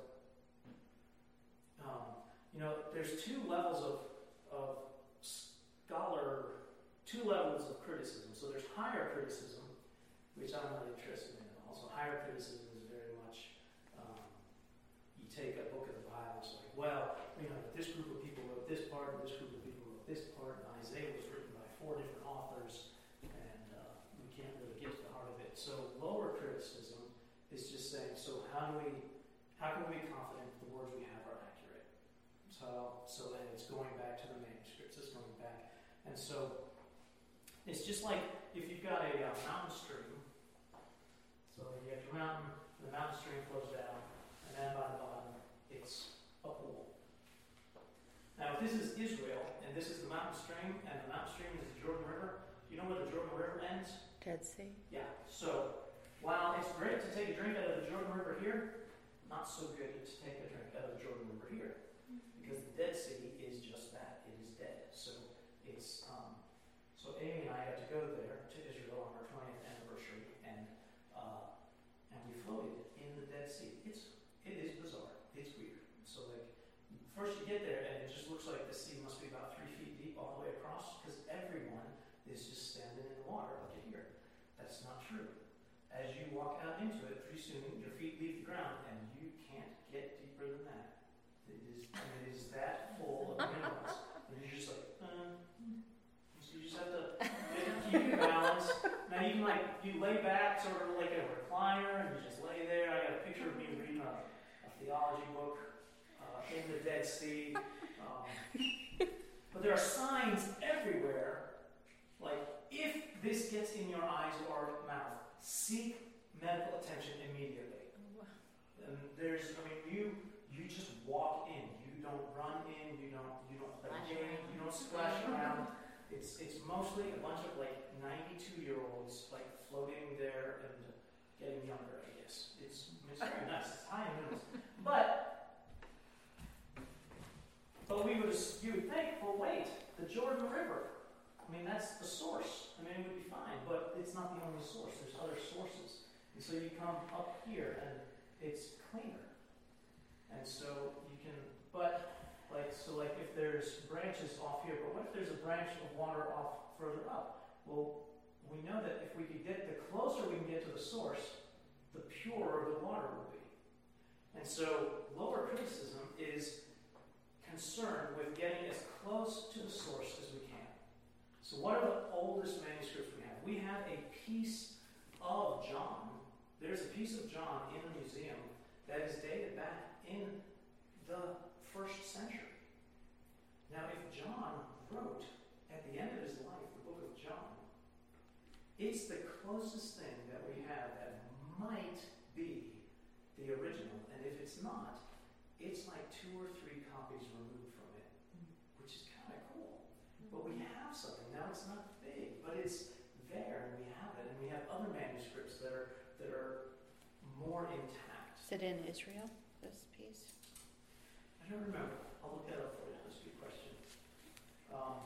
Speaker 1: um, you know, there's two levels of of scholar, two levels of criticism. So there's higher criticism, which I'm not interested in at all. So higher criticism is very much, um, you take a book of the Bible, it's like, well, you know, this group of people wrote this part, and this group of people wrote this part, and Isaiah was written by four different authors, and uh, we can't really get to the heart of it. So lower criticism is just saying, so how do we, how can we be confident that the words we have are accurate? So, so then it's going back to the manuscripts, it's going back. And so it's just like if you've got a uh, mountain stream. So you have your mountain, and the mountain stream flows down, and then by the bottom, it's a pool. Now, if this is Israel, and this is the mountain stream, and the mountain stream is the Jordan River, you know where the Jordan River ends?
Speaker 3: Dead Sea?
Speaker 1: Yeah. So, while it's great to take a drink out of the Jordan River here, not so good to take a drink out of the Jordan River here. Because the Dead Sea is just that. It is dead. So, it's, um, so Amy and I got to go there to Israel on our twentieth anniversary, and uh, and we floated in the Dead Sea. It's it is bizarre. It's weird. So like first you get there and it just looks like the sea must be about three feet deep all the way across, because everyone is just standing in the water up to here. That's not true. As you walk out into it, pretty soon your feet leave the ground and you can't get deeper than that. It is it is that full of minerals, and you're just like, uh, so you just have to keep your balance. Now you can like you lay back sort of like a recliner and you just lay there. I got a picture of me reading a, a theology book uh, in the Dead Sea. Um, but there are signs everywhere, like if this gets in your eyes or mouth, seek medical attention immediately. And there's, I mean, you you just walk in. You don't run in. You don't you don't play games. You don't splash around. It's it's mostly a bunch of like ninety-two year olds like floating there and getting younger, I guess. It's, it's very nice. It's high noons. But but we would you would think, well wait, the Jordan River. I mean that's the source. I mean it would be fine, but it's not the only source. There's other sources. And so you come up here and it's cleaner. And so you can but Like, so like if there's branches off here, but what if there's a branch of water off further up? Well, we know that if we could get, the closer we can get to the source, the purer the water will be. And so lower criticism is concerned with getting as close to the source as we can. So what are the oldest manuscripts we have? We have a piece of John. There's a piece of John in the museum that is dated back in the first century. Now, if John wrote at the end of his life the book of John, it's the closest thing that we have that might be the original. And if it's not, it's like two or three copies removed from it, which is
Speaker 3: Is it in Israel, this piece?
Speaker 1: I don't remember. I'll look that up for you. That's a good question. Um,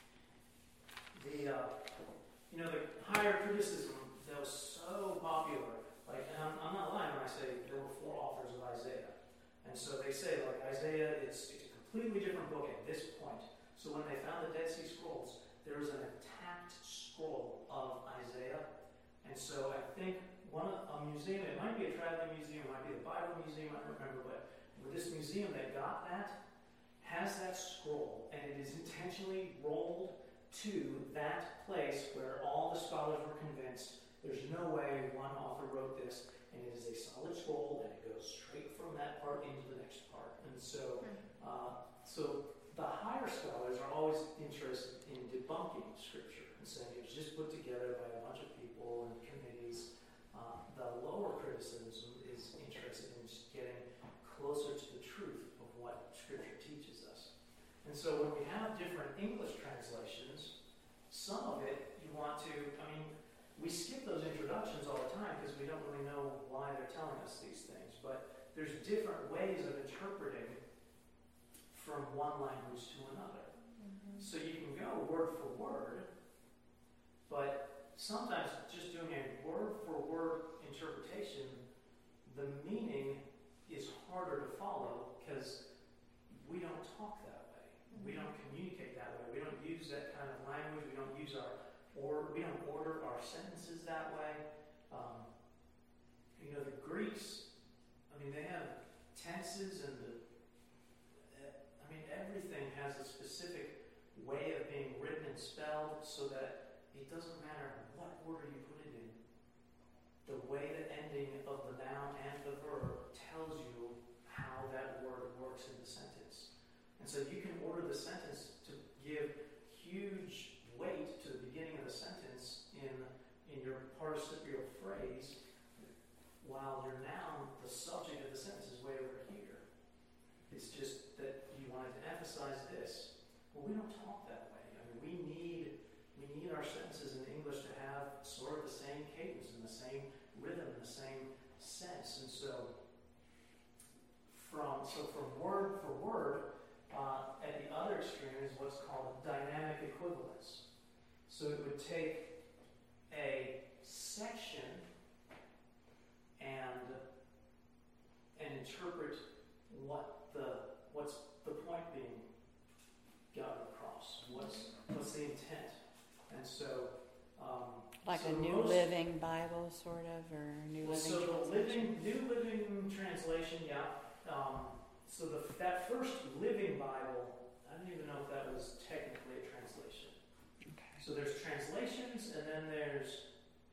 Speaker 1: the, uh, you know, the higher criticism that was so popular, like, and I'm, I'm not lying when I say there were four authors of Isaiah. And so they say, like, Isaiah, it's, it's a completely different book at this point. So when they found the Dead Sea Scrolls, there was an attacked scroll of Isaiah. And so I think one of, a museum, it might be a traveling museum, it might be the Bible Museum, I don't remember, but with this museum that got that, has that scroll, and it is intentionally rolled to that place where all the scholars were convinced there's no way one author wrote this, and it is a solid scroll, and it goes straight from that part into the next part. And so, uh, so the higher scholars are always interested in debunking Scripture and saying it was just put together by a bunch of people and committees. Uh, the lower criticism is interested in just getting closer to the truth of what Scripture teaches us. And so when we have different English translations, some of it you want to, I mean, we skip those introductions all the time because we don't really know why they're telling us these things, but there's different ways of interpreting from one language to another. Mm-hmm. So you can go word for word, but sometimes just doing a word for word interpretation, the meaning is harder to follow because we don't talk that way. Mm-hmm. We don't communicate that way. We don't use that kind of language. We don't use our or we don't order our sentences that way. Um, you know, the Greeks, I mean, they have tenses and the, I mean, everything has a specific way of being written and spelled so that it doesn't matter what order you put it in. The way the ending of the noun and the verb tells you how that word works in the sentence. And so you can order the sentence to give huge weight to the beginning of the sentence in in your participial phrase, while your noun, the subject of the sentence, is way over here. It's just that you wanted to emphasize this. Well, we don't talk that way. I mean, we need we need our sentences in English to have sort of the same cadence and the same rhythm and the same sense. And so, from so from word for word, uh, at the other extreme is what's called dynamic equivalence. So it would take a section and and interpret what the what's the point being gotten across. What's what's the intent? And so um,
Speaker 3: like
Speaker 1: so
Speaker 3: a New
Speaker 1: most,
Speaker 3: Living Bible, sort of, or New
Speaker 1: well,
Speaker 3: Living
Speaker 1: so
Speaker 3: Translation.
Speaker 1: the living New Living Translation, yeah. Um, so the that first Living Bible, I don't even know if that was technically a translation. So there's translations, and then there's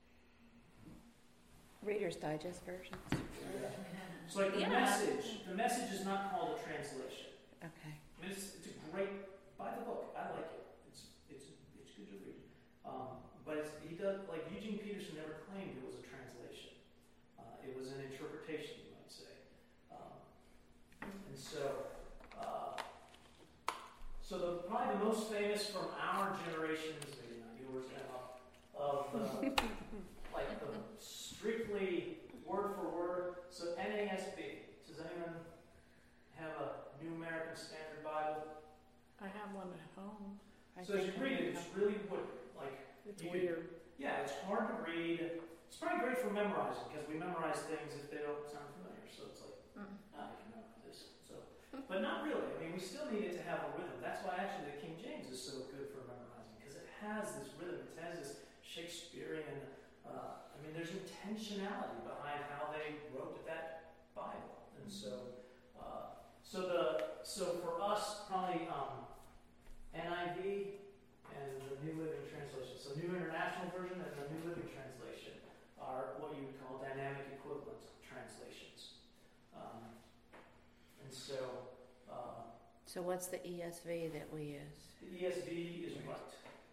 Speaker 3: Reader's Digest versions.
Speaker 1: yeah. So like the
Speaker 5: Yeah.
Speaker 1: message. The message is not called a translation.
Speaker 3: Okay.
Speaker 1: I mean, it's, it's a great buy the book. I like it. It's it's it's good to read. Um, but it's, he does like Eugene Peterson never claimed it was a translation. Uh, it was an interpretation, you might say. Um, and so. Uh, So the, probably the most famous from our generations, maybe not yours, Emma, of the, like the strictly word for word. So N A S B. Does anyone have a New American Standard Bible?
Speaker 6: I have one at home.
Speaker 3: I
Speaker 1: So as you
Speaker 3: think
Speaker 1: read
Speaker 3: I
Speaker 1: it, it's
Speaker 3: have-
Speaker 1: really wood. Like
Speaker 6: It's
Speaker 1: you could-
Speaker 6: weird.
Speaker 1: yeah, it's hard to read. It's probably great for memorizing because we memorize things if they don't sound familiar. So it's like,
Speaker 5: Mm.
Speaker 1: ah, I can memorize this. So, but not really. I mean, we still need it to have a rhythm. That's why actually the King James is so good for memorizing because it has this rhythm. It has this Shakespearean. Uh, I mean, there's intentionality behind how they wrote that Bible, and so, uh, so the so for us probably um, N I V and the New Living Translation. So New International Version and the New Living Translation are what you would call dynamic equivalent translations. Um, and so, uh,
Speaker 3: So what's the E S V that we use?
Speaker 1: the E S V is right.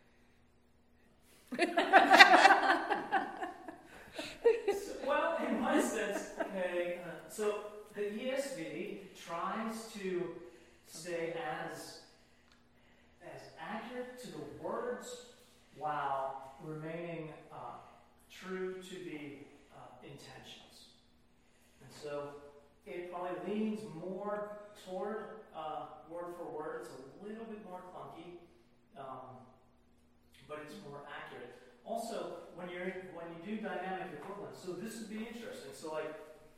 Speaker 1: so, well, in one sense, okay, uh, so the E S V tries to stay as as accurate to the words while remaining uh, true to the uh, intentions. And So it probably leans more toward uh, word for word. It's a little bit more clunky, um, but it's more accurate. Also, when you're when you do dynamic equivalence, so this would be interesting. So like,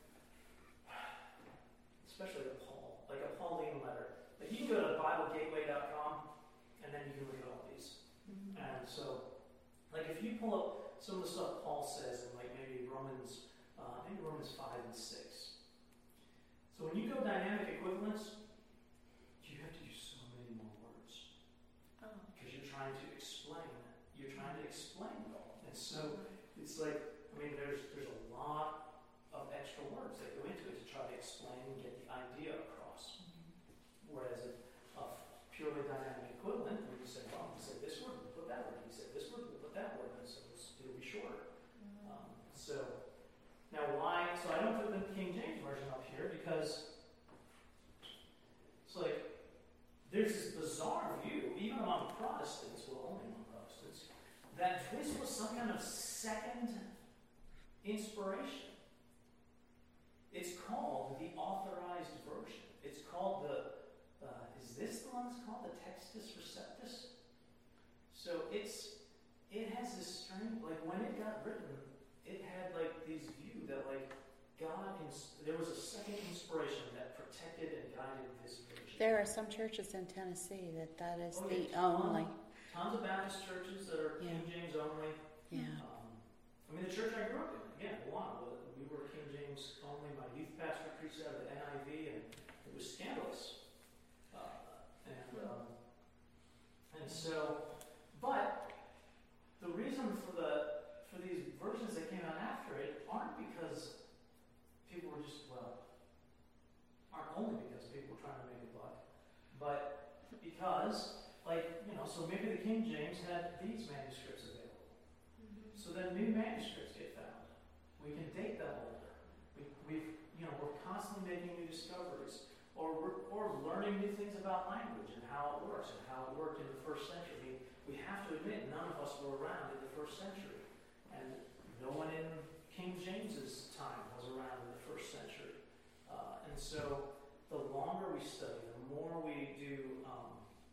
Speaker 1: especially a Paul, like a Pauline letter. Like you can go to Bible Gateway dot com, and then you can look at all these.
Speaker 5: Mm-hmm.
Speaker 1: And so, like if you pull up some of the stuff Paul says in like maybe Romans, uh, maybe Romans five and six. So when you go dynamic equivalence, you have to use so many more words
Speaker 5: Oh.
Speaker 1: because you're trying to explain. You're trying to explain it all, and so it's like I mean, there's there's a lot of extra words that go into it to try to explain and get the idea across. Whereas a, a purely dynamic equivalent, we just say, well, we say this word, we put that word. He said this word, we put that word, and so it's, it'll be shorter. Um, so now why? So I don't put the King James version up here because it's like there's this bizarre view, even among Protestants, well, only among Protestants, that this was some kind of second inspiration. It's called the Authorized Version. It's called the Uh, is this the one that's called the Textus Receptus? So it's it has this strange, like when it got written, it had like these view that like God, ins- there was a second inspiration that protected and guided this version.
Speaker 3: There are some churches in Tennessee that that is
Speaker 1: Oh,
Speaker 3: the
Speaker 1: yeah,
Speaker 3: only.
Speaker 1: Tons of Baptist churches that are King
Speaker 3: Yeah.
Speaker 1: James only.
Speaker 3: Yeah.
Speaker 1: Um, I mean, the church I grew up in, again, Milano, we were King James only. My youth pastor preached out of the N I V, and it was scandalous. Uh, and um, and so, but the reason for the for these versions that came out after it aren't because people were just well, aren't only because people were trying to make a buck, but because like you know, so maybe the King James had these manuscripts available. So then new manuscripts get found. We can date them older. We, we've, you know, we're constantly making new discoveries, or we're or learning new things about language and how it works and how it worked in the first century. We, we have to admit, none of us were around in the first century, and no one in King James's time was around in the first century. Uh, and so, the longer we study, the more we do um,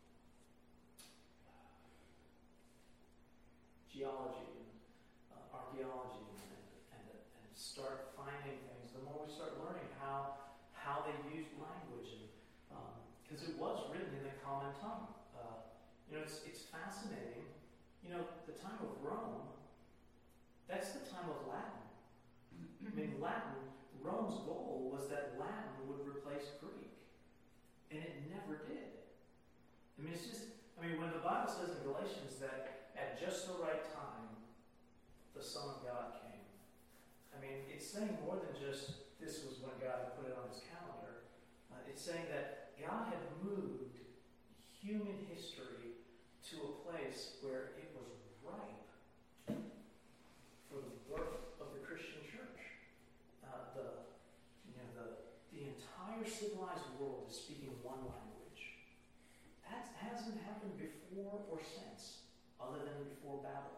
Speaker 1: geology. Uh, archaeology and, and, and start finding things, the more we start learning how how they used language, and because um, it was written in the common tongue. Uh, you know, it's it's fascinating. You know, the time of Rome, that's the time of Latin. I mean, Latin, Rome's goal was that Latin would replace Greek, and it never did. I mean, it's just, I mean, when the Bible says in Galatians that at just the right time, the Son of God came. I mean, it's saying more than just this was when God had put it on his calendar. Uh, it's saying that God had moved human history to a place where it was ripe for the birth of the Christian church. Uh, the, you know, the, the entire civilized world is speaking one language. That hasn't happened before or since, other than before Babel.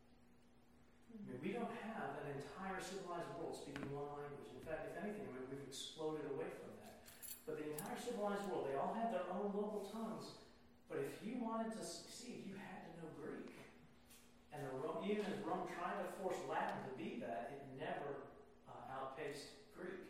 Speaker 1: I mean, we don't have an entire civilized world speaking one language. In fact, if anything, I mean, we've exploded away from that. But the entire civilized world, they all had their own local tongues. But if you wanted to succeed, you had to know Greek. And the Rome, even as Rome tried to force Latin to be that, it never uh, outpaced Greek.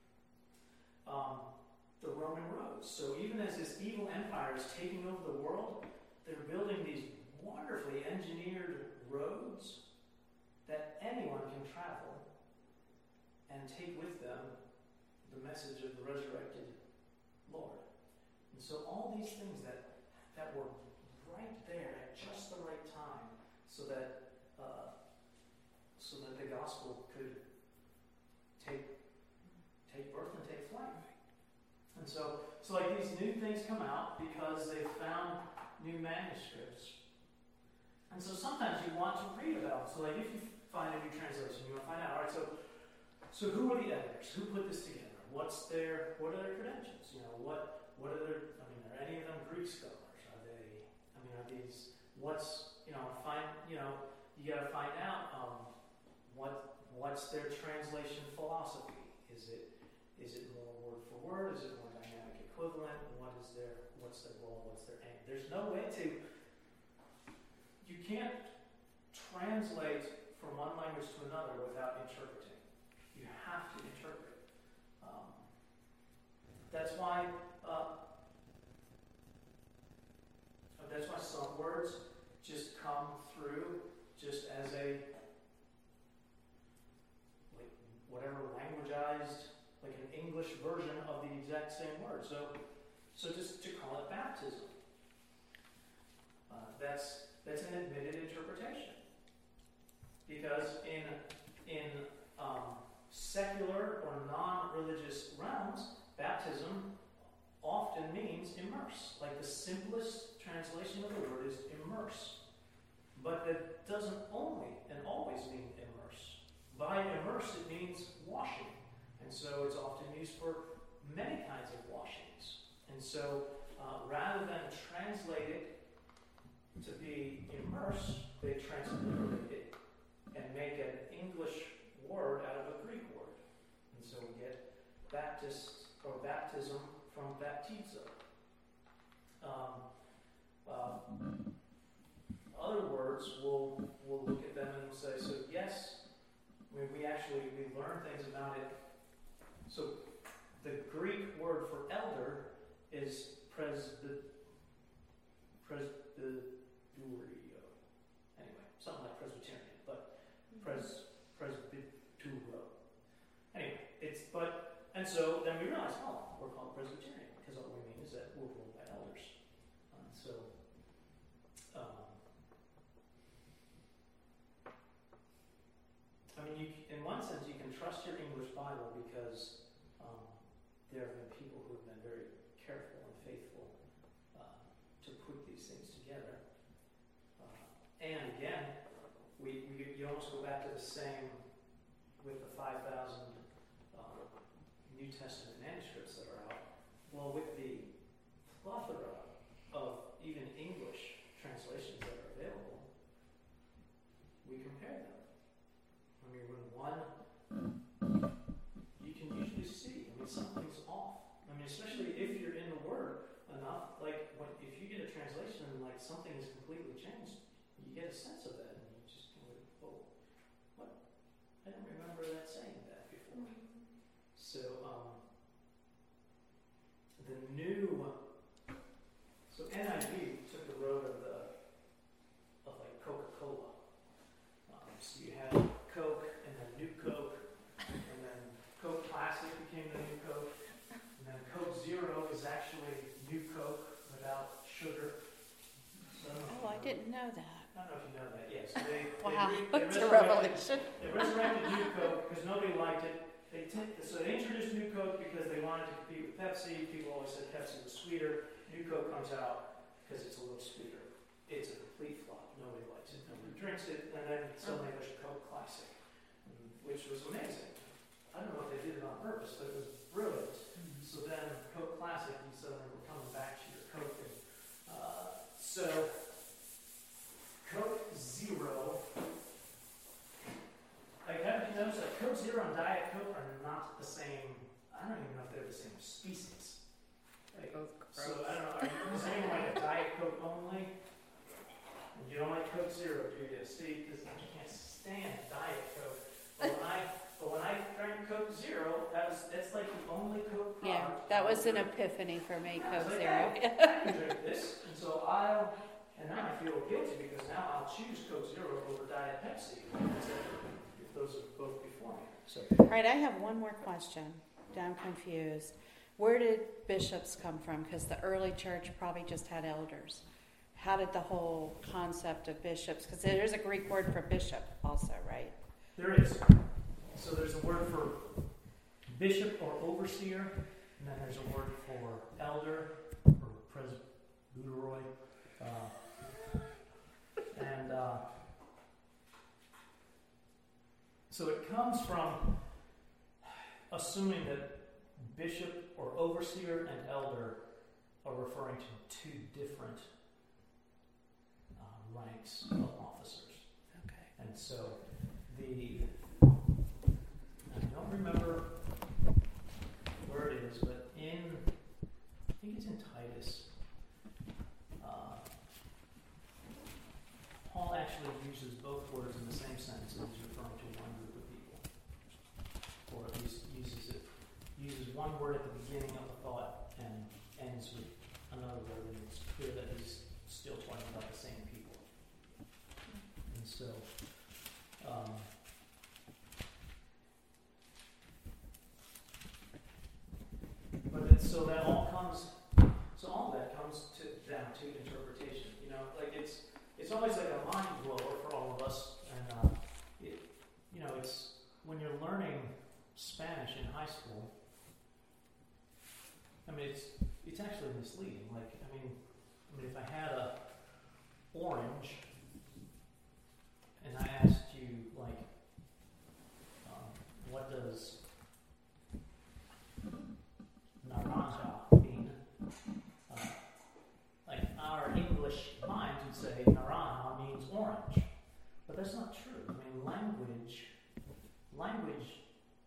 Speaker 1: Um, the Roman roads. So even as this evil empire is taking over the world, they're building these wonderfully engineered roads that anyone can travel and take with them the message of the resurrected Lord. And so all these things that that were right there at just the right time, so that uh, so that the gospel could take take birth and take flight. And so so like these new things come out because they found new manuscripts. And so sometimes you want to read about them. So like if you find a new translation, you want to find out, all right, so so who are the editors? Who put this together? What's their what are their credentials? You know, what what are their I mean, are any of them Greek scholars? Are they I mean, are these what's you know, find you know, you gotta find out um, what what's their translation philosophy? Is it Is it more word for word? Is it more dynamic equivalent? What is their, what's their role? What's their aim? There's no way to, you can't translate from one language to another without interpreting. You have to interpret. Um, that's why, uh, that's why some words just come through just as a, like, whatever languageized, like an English version of the exact same word. So, so just to call it baptism, uh, that's that's an admitted interpretation. Because in in um, secular or non-religious realms, baptism often means immerse. Like the simplest translation of the word is immerse. But that doesn't only and always mean immerse. By immerse, it means washing. And so it's often used for many kinds of washings. And so uh, rather than translate it to be immerse, they transliterate it and make an English word out of a Greek word. And so we get Baptist or baptism from baptizo. Um, uh, other words, we'll, we'll look at them and we'll say, so yes, I mean, we actually, we learn things about it. So the Greek word for elder is presby, presbyterio. Anyway, something like Presbyterian, but pres, presbytero. Anyway, it's, but, and so then we realize, oh, we're called Presbyterian because all we mean is that we're ruled by elders. And so, um, I mean, you, in one sense, you can trust your English Bible because um, there have been people who have been very careful and faithful uh, to put these things together. Uh, and again, we, we you almost go back to the same with the five thousand uh, New Testament manuscripts that are out. Well, with the plethora of even English translations that are available, we compare them. I mean, when one, you can usually see, I mean, something's off. I mean, especially if you're in the Word enough, like, when, if you get a translation and, like, something is completely changed, you get a sense of that, and you just go, oh, what? I don't remember that saying that before. So, um, the new, so N I V took the road of the, of, like, Coca-Cola. Um, so you had Coke, and then New Coke, and then Coke Classic became the New Coke, and then Coke Zero is actually New Coke without sugar. So I don't know if
Speaker 3: Oh, I
Speaker 1: you know-
Speaker 3: didn't know that.
Speaker 1: I don't know if you know that. Yes, they,
Speaker 3: Wow,
Speaker 1: they, re- they
Speaker 3: it's a
Speaker 1: resurrected-
Speaker 3: revelation.
Speaker 1: They resurrected New Coke because nobody liked it. They t- so they introduced New Coke because they wanted to compete with Pepsi. People always said Pepsi was sweeter. New Coke comes out because it's a little sweeter. It's a complete flop. Nobody likes it. Nobody drinks it. And then suddenly there's Coke Classic, which was amazing. I don't know if they did it on purpose, but it was brilliant. Mm-hmm. So then Coke Classic, you suddenly were coming back to your Coke. And, uh, so Coke Zero, like, haven't you noticed that Coke Zero and Diet Coke are not the same? I don't even know if they're the same species. Like, so I don't know. Are you does anyone like a Diet Coke only? You don't like Coke Zero, do you? See, because I can't stand Diet Coke. But when I but when I drank Coke Zero, that was that's like the only Coke product.
Speaker 3: Yeah, that
Speaker 1: I
Speaker 3: was
Speaker 1: would
Speaker 3: an
Speaker 1: drink.
Speaker 3: epiphany for me,
Speaker 1: Yeah,
Speaker 3: Coke
Speaker 1: it's like,
Speaker 3: Zero.
Speaker 1: hey, I can drink this, and so I'll, and now I feel guilty because now I'll choose Coke Zero over Diet Pepsi. If those are both before me. So
Speaker 3: All right, I have one more question. I'm confused. Where did bishops come from? Because the early church probably just had elders. How did the whole concept of bishops, because there's a Greek word for bishop also, right?
Speaker 1: there is. So there's a word for bishop or overseer, and then there's a word for elder or presbyteroi. Uh, and uh, so it comes from assuming that bishop or overseer and elder are referring to two different uh, ranks of officers.
Speaker 3: Okay.
Speaker 1: And so the, I don't remember uses both words in the same sentence and is referring to one group of people. Or at least uses it, uses one word at the beginning of a thought and ends with another word, and it's clear that he's still talking about the same people. And so, um, but it's, so that all comes, so all that comes to down to interpretation. You know, like it's it's always like a mind blower for all of us, and uh, it, you know, it's when you're learning Spanish in high school. I mean, it's it's actually misleading. Like, I mean, I mean, if I had a orange, and I asked you, like, um, what does naranja mean? Uh, like, our English minds would say naranja means orange, but that's not true. I mean, language, language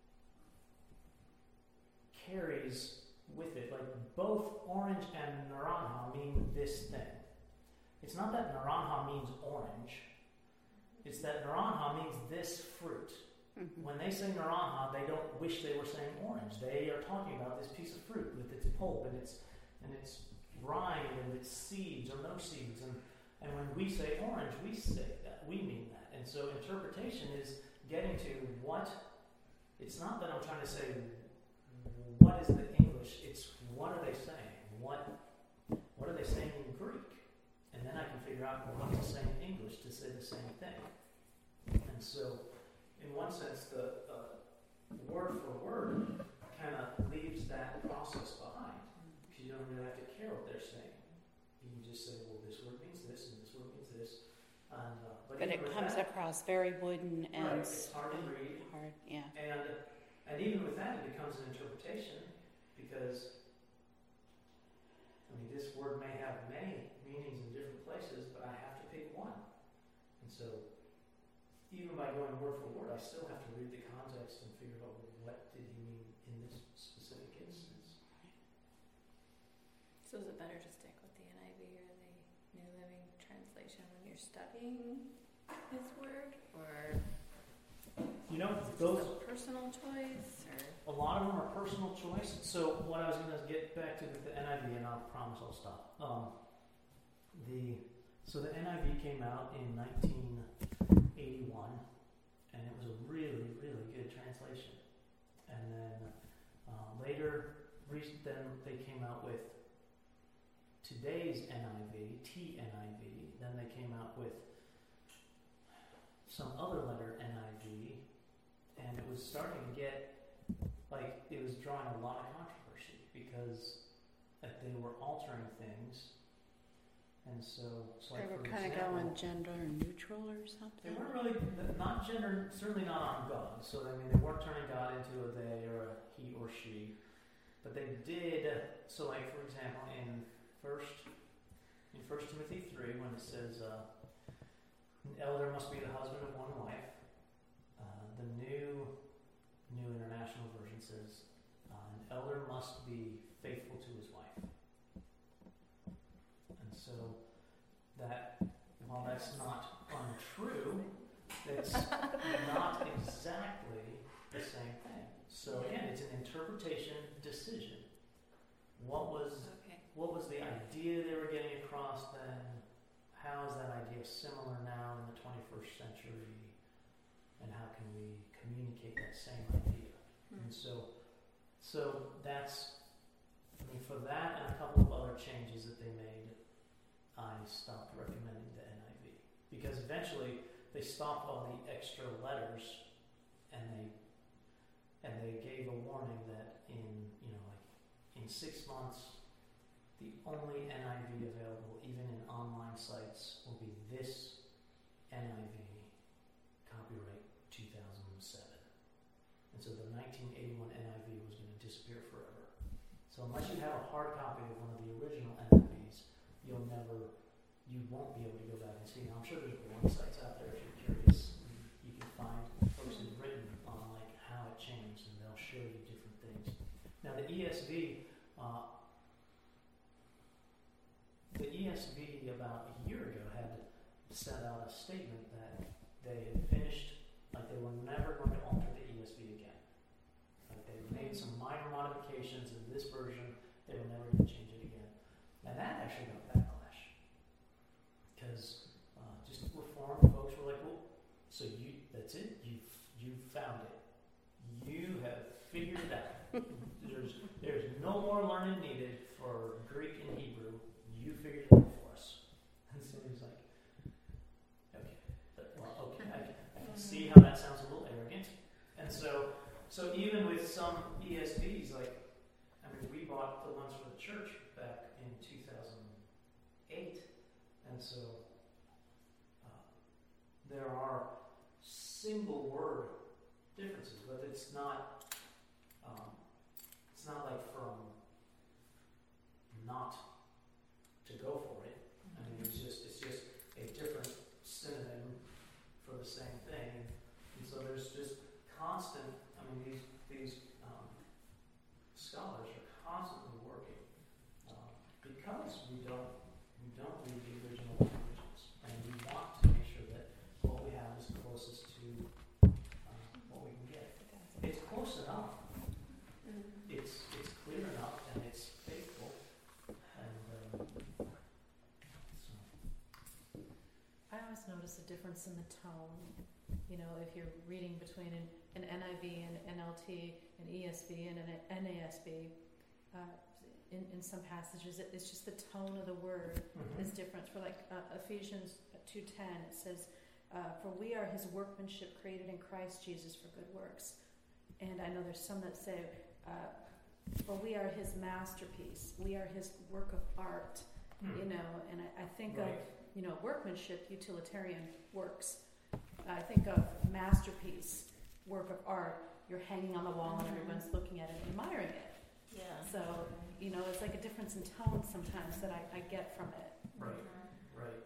Speaker 1: carries with it, like both orange and naranja mean this thing. It's not that naranja means orange. It's that naranja means this fruit.
Speaker 3: Mm-hmm.
Speaker 1: When they say naranja, they don't wish they were saying orange. They are talking about this piece of fruit with its pulp and its and its rind and its seeds or no seeds. And, and when we say orange, we say that. We mean that. And so interpretation is getting to what, it's not that I'm trying to say what is the English, it's what are they saying? What what are they saying in Greek? And then I can figure out what to say in English to say the same thing. And so, in one sense, the uh, word for word kind of leaves that process behind, because you don't really have to care what they're saying. You can just say, well, this word means this, and this word means this. And, uh, but
Speaker 3: But it
Speaker 1: even with
Speaker 3: comes
Speaker 1: that,
Speaker 3: across very wooden and
Speaker 1: right, it's hard to read.
Speaker 3: hard, yeah.
Speaker 1: And and even with that, it becomes an interpretation, because I mean, this word may have many meanings in different places, but I have to pick one. And so, even by going word for word, I still have to read the context and figure out, well, what did he mean in this specific instance.
Speaker 5: So is it better to stick with the N I V or the New Living Translation when you're studying his word, or
Speaker 1: You know,
Speaker 5: is it
Speaker 1: those
Speaker 5: just a personal choice, or
Speaker 1: a lot of them are personal choice. So what I was going to get back to with the N I V, and I promise I'll stop. Um, the so the N I V came out in nineteen eighty-one, and it was a really, really good translation. And then uh, later, re- then they came out with today's N I V, T N I V. Then they came out with some other letter N I V, and it was starting to get, like, it was drawing a lot of controversy because like, they were altering things. And so, so like,
Speaker 3: They were
Speaker 1: for
Speaker 3: kind of
Speaker 1: example,
Speaker 3: going gender neutral or
Speaker 1: they
Speaker 3: something.
Speaker 1: weren't really, not gender, certainly not on God. So, I mean, they weren't turning God into a they or a he or she. But they did, so like, for example, in first, in First Timothy three, when it says, uh, an elder must be the husband of one wife, uh, the new, New International Version says, uh, an elder must be faithful to his wife. And so, that, while that's not untrue, it's not exactly the same thing. So again, it's an interpretation decision. What was
Speaker 5: okay?
Speaker 1: what was the idea they were getting across then? How is that idea similar now in the twenty-first century? And how can we communicate that same idea?
Speaker 5: Hmm.
Speaker 1: And so, so that's, I mean, for that and a couple of other changes that they made, I stopped recommending the N I V. Because eventually they stopped all the extra letters, and they and they gave a warning that in, you know, like in six months, the only N I V available, even in online sites, will be this N I V, copyright two thousand seven. And so the nineteen eighty-one N I V was going to disappear forever. So unless you have a hard copy of one of the original N I Vs, you'll never, you won't be able to go back and see. Now, I'm sure there's websites out there if you're curious. You can find folks who've written on like how it changed, and they'll show you different things. Now, the E S V, uh, the E S V about a year ago had sent out a statement that more learning needed for Greek and Hebrew. You figured it out for us. And so he was like, okay, but, well, okay, I, I can see how that sounds a little arrogant. And so, so even with some E S Vs, like, I mean, we bought the ones for the church back in two thousand eight, and so uh, there are single word differences, but it's not. Um, it's not like from not to go for it. I mean, it's just it's just a different synonym for the same thing, and so there's just constant. I mean, these these um, scholars are constantly working uh, because we don't we don't read the original languages, and we want to make sure that what we have is closest to uh, what we can get. It's close enough. It's it's clear enough, and it's faithful, and um, so.
Speaker 4: I always notice a difference in the tone. You know, if you're reading between an, an N I V and N L T, an E S V and an N A S B, uh, in, in some passages, it, it's just the tone of the word
Speaker 1: Mm-hmm.
Speaker 4: is different. For like uh, Ephesians two ten, it says, uh, "For we are His workmanship, created in Christ Jesus for good works." And I know there's some that say, uh, "For we are His masterpiece. We are His work of art."
Speaker 1: Hmm.
Speaker 4: You know, and I, I think
Speaker 1: Right.
Speaker 4: of you know workmanship, utilitarian works. I think of masterpiece, work of art. You're hanging on the wall and everyone's looking at it, and admiring it.
Speaker 5: Yeah.
Speaker 4: So, you know, it's like a difference in tone sometimes that I, I get from it.
Speaker 1: Right, right.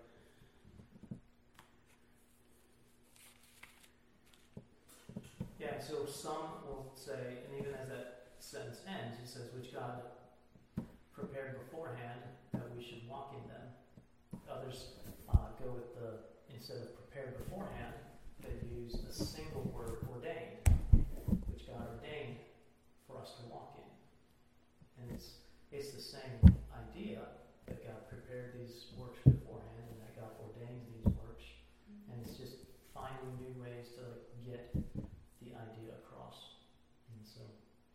Speaker 1: Yeah, so some will say, and even as that sentence ends, he says, which God prepared beforehand that we should walk in them. Others uh, go with the, instead of prepared beforehand, they use the single word ordained, which God ordained for us to walk in. And it's it's the same idea that God prepared these works beforehand and that God ordains these works. And it's just finding new ways to like get the idea across. And so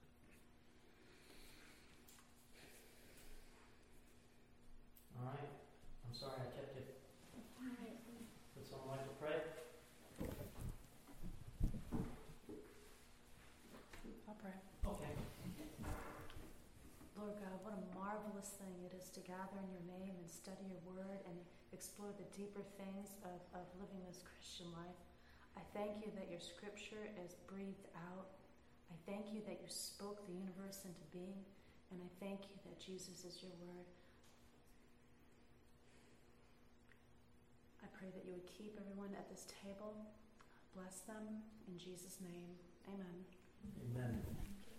Speaker 1: all right. I'm sorry I kept you. Would someone like to pray?
Speaker 4: I'll pray.
Speaker 1: Okay.
Speaker 7: Lord God, what a marvelous thing it is to gather in your name and study your word and explore the deeper things of, of living this Christian life. I thank you that your scripture is breathed out. I thank you that you spoke the universe into being. And I thank you that Jesus is your word. I pray that you would keep everyone at this table. Bless them in Jesus' name. Amen.
Speaker 1: Amen.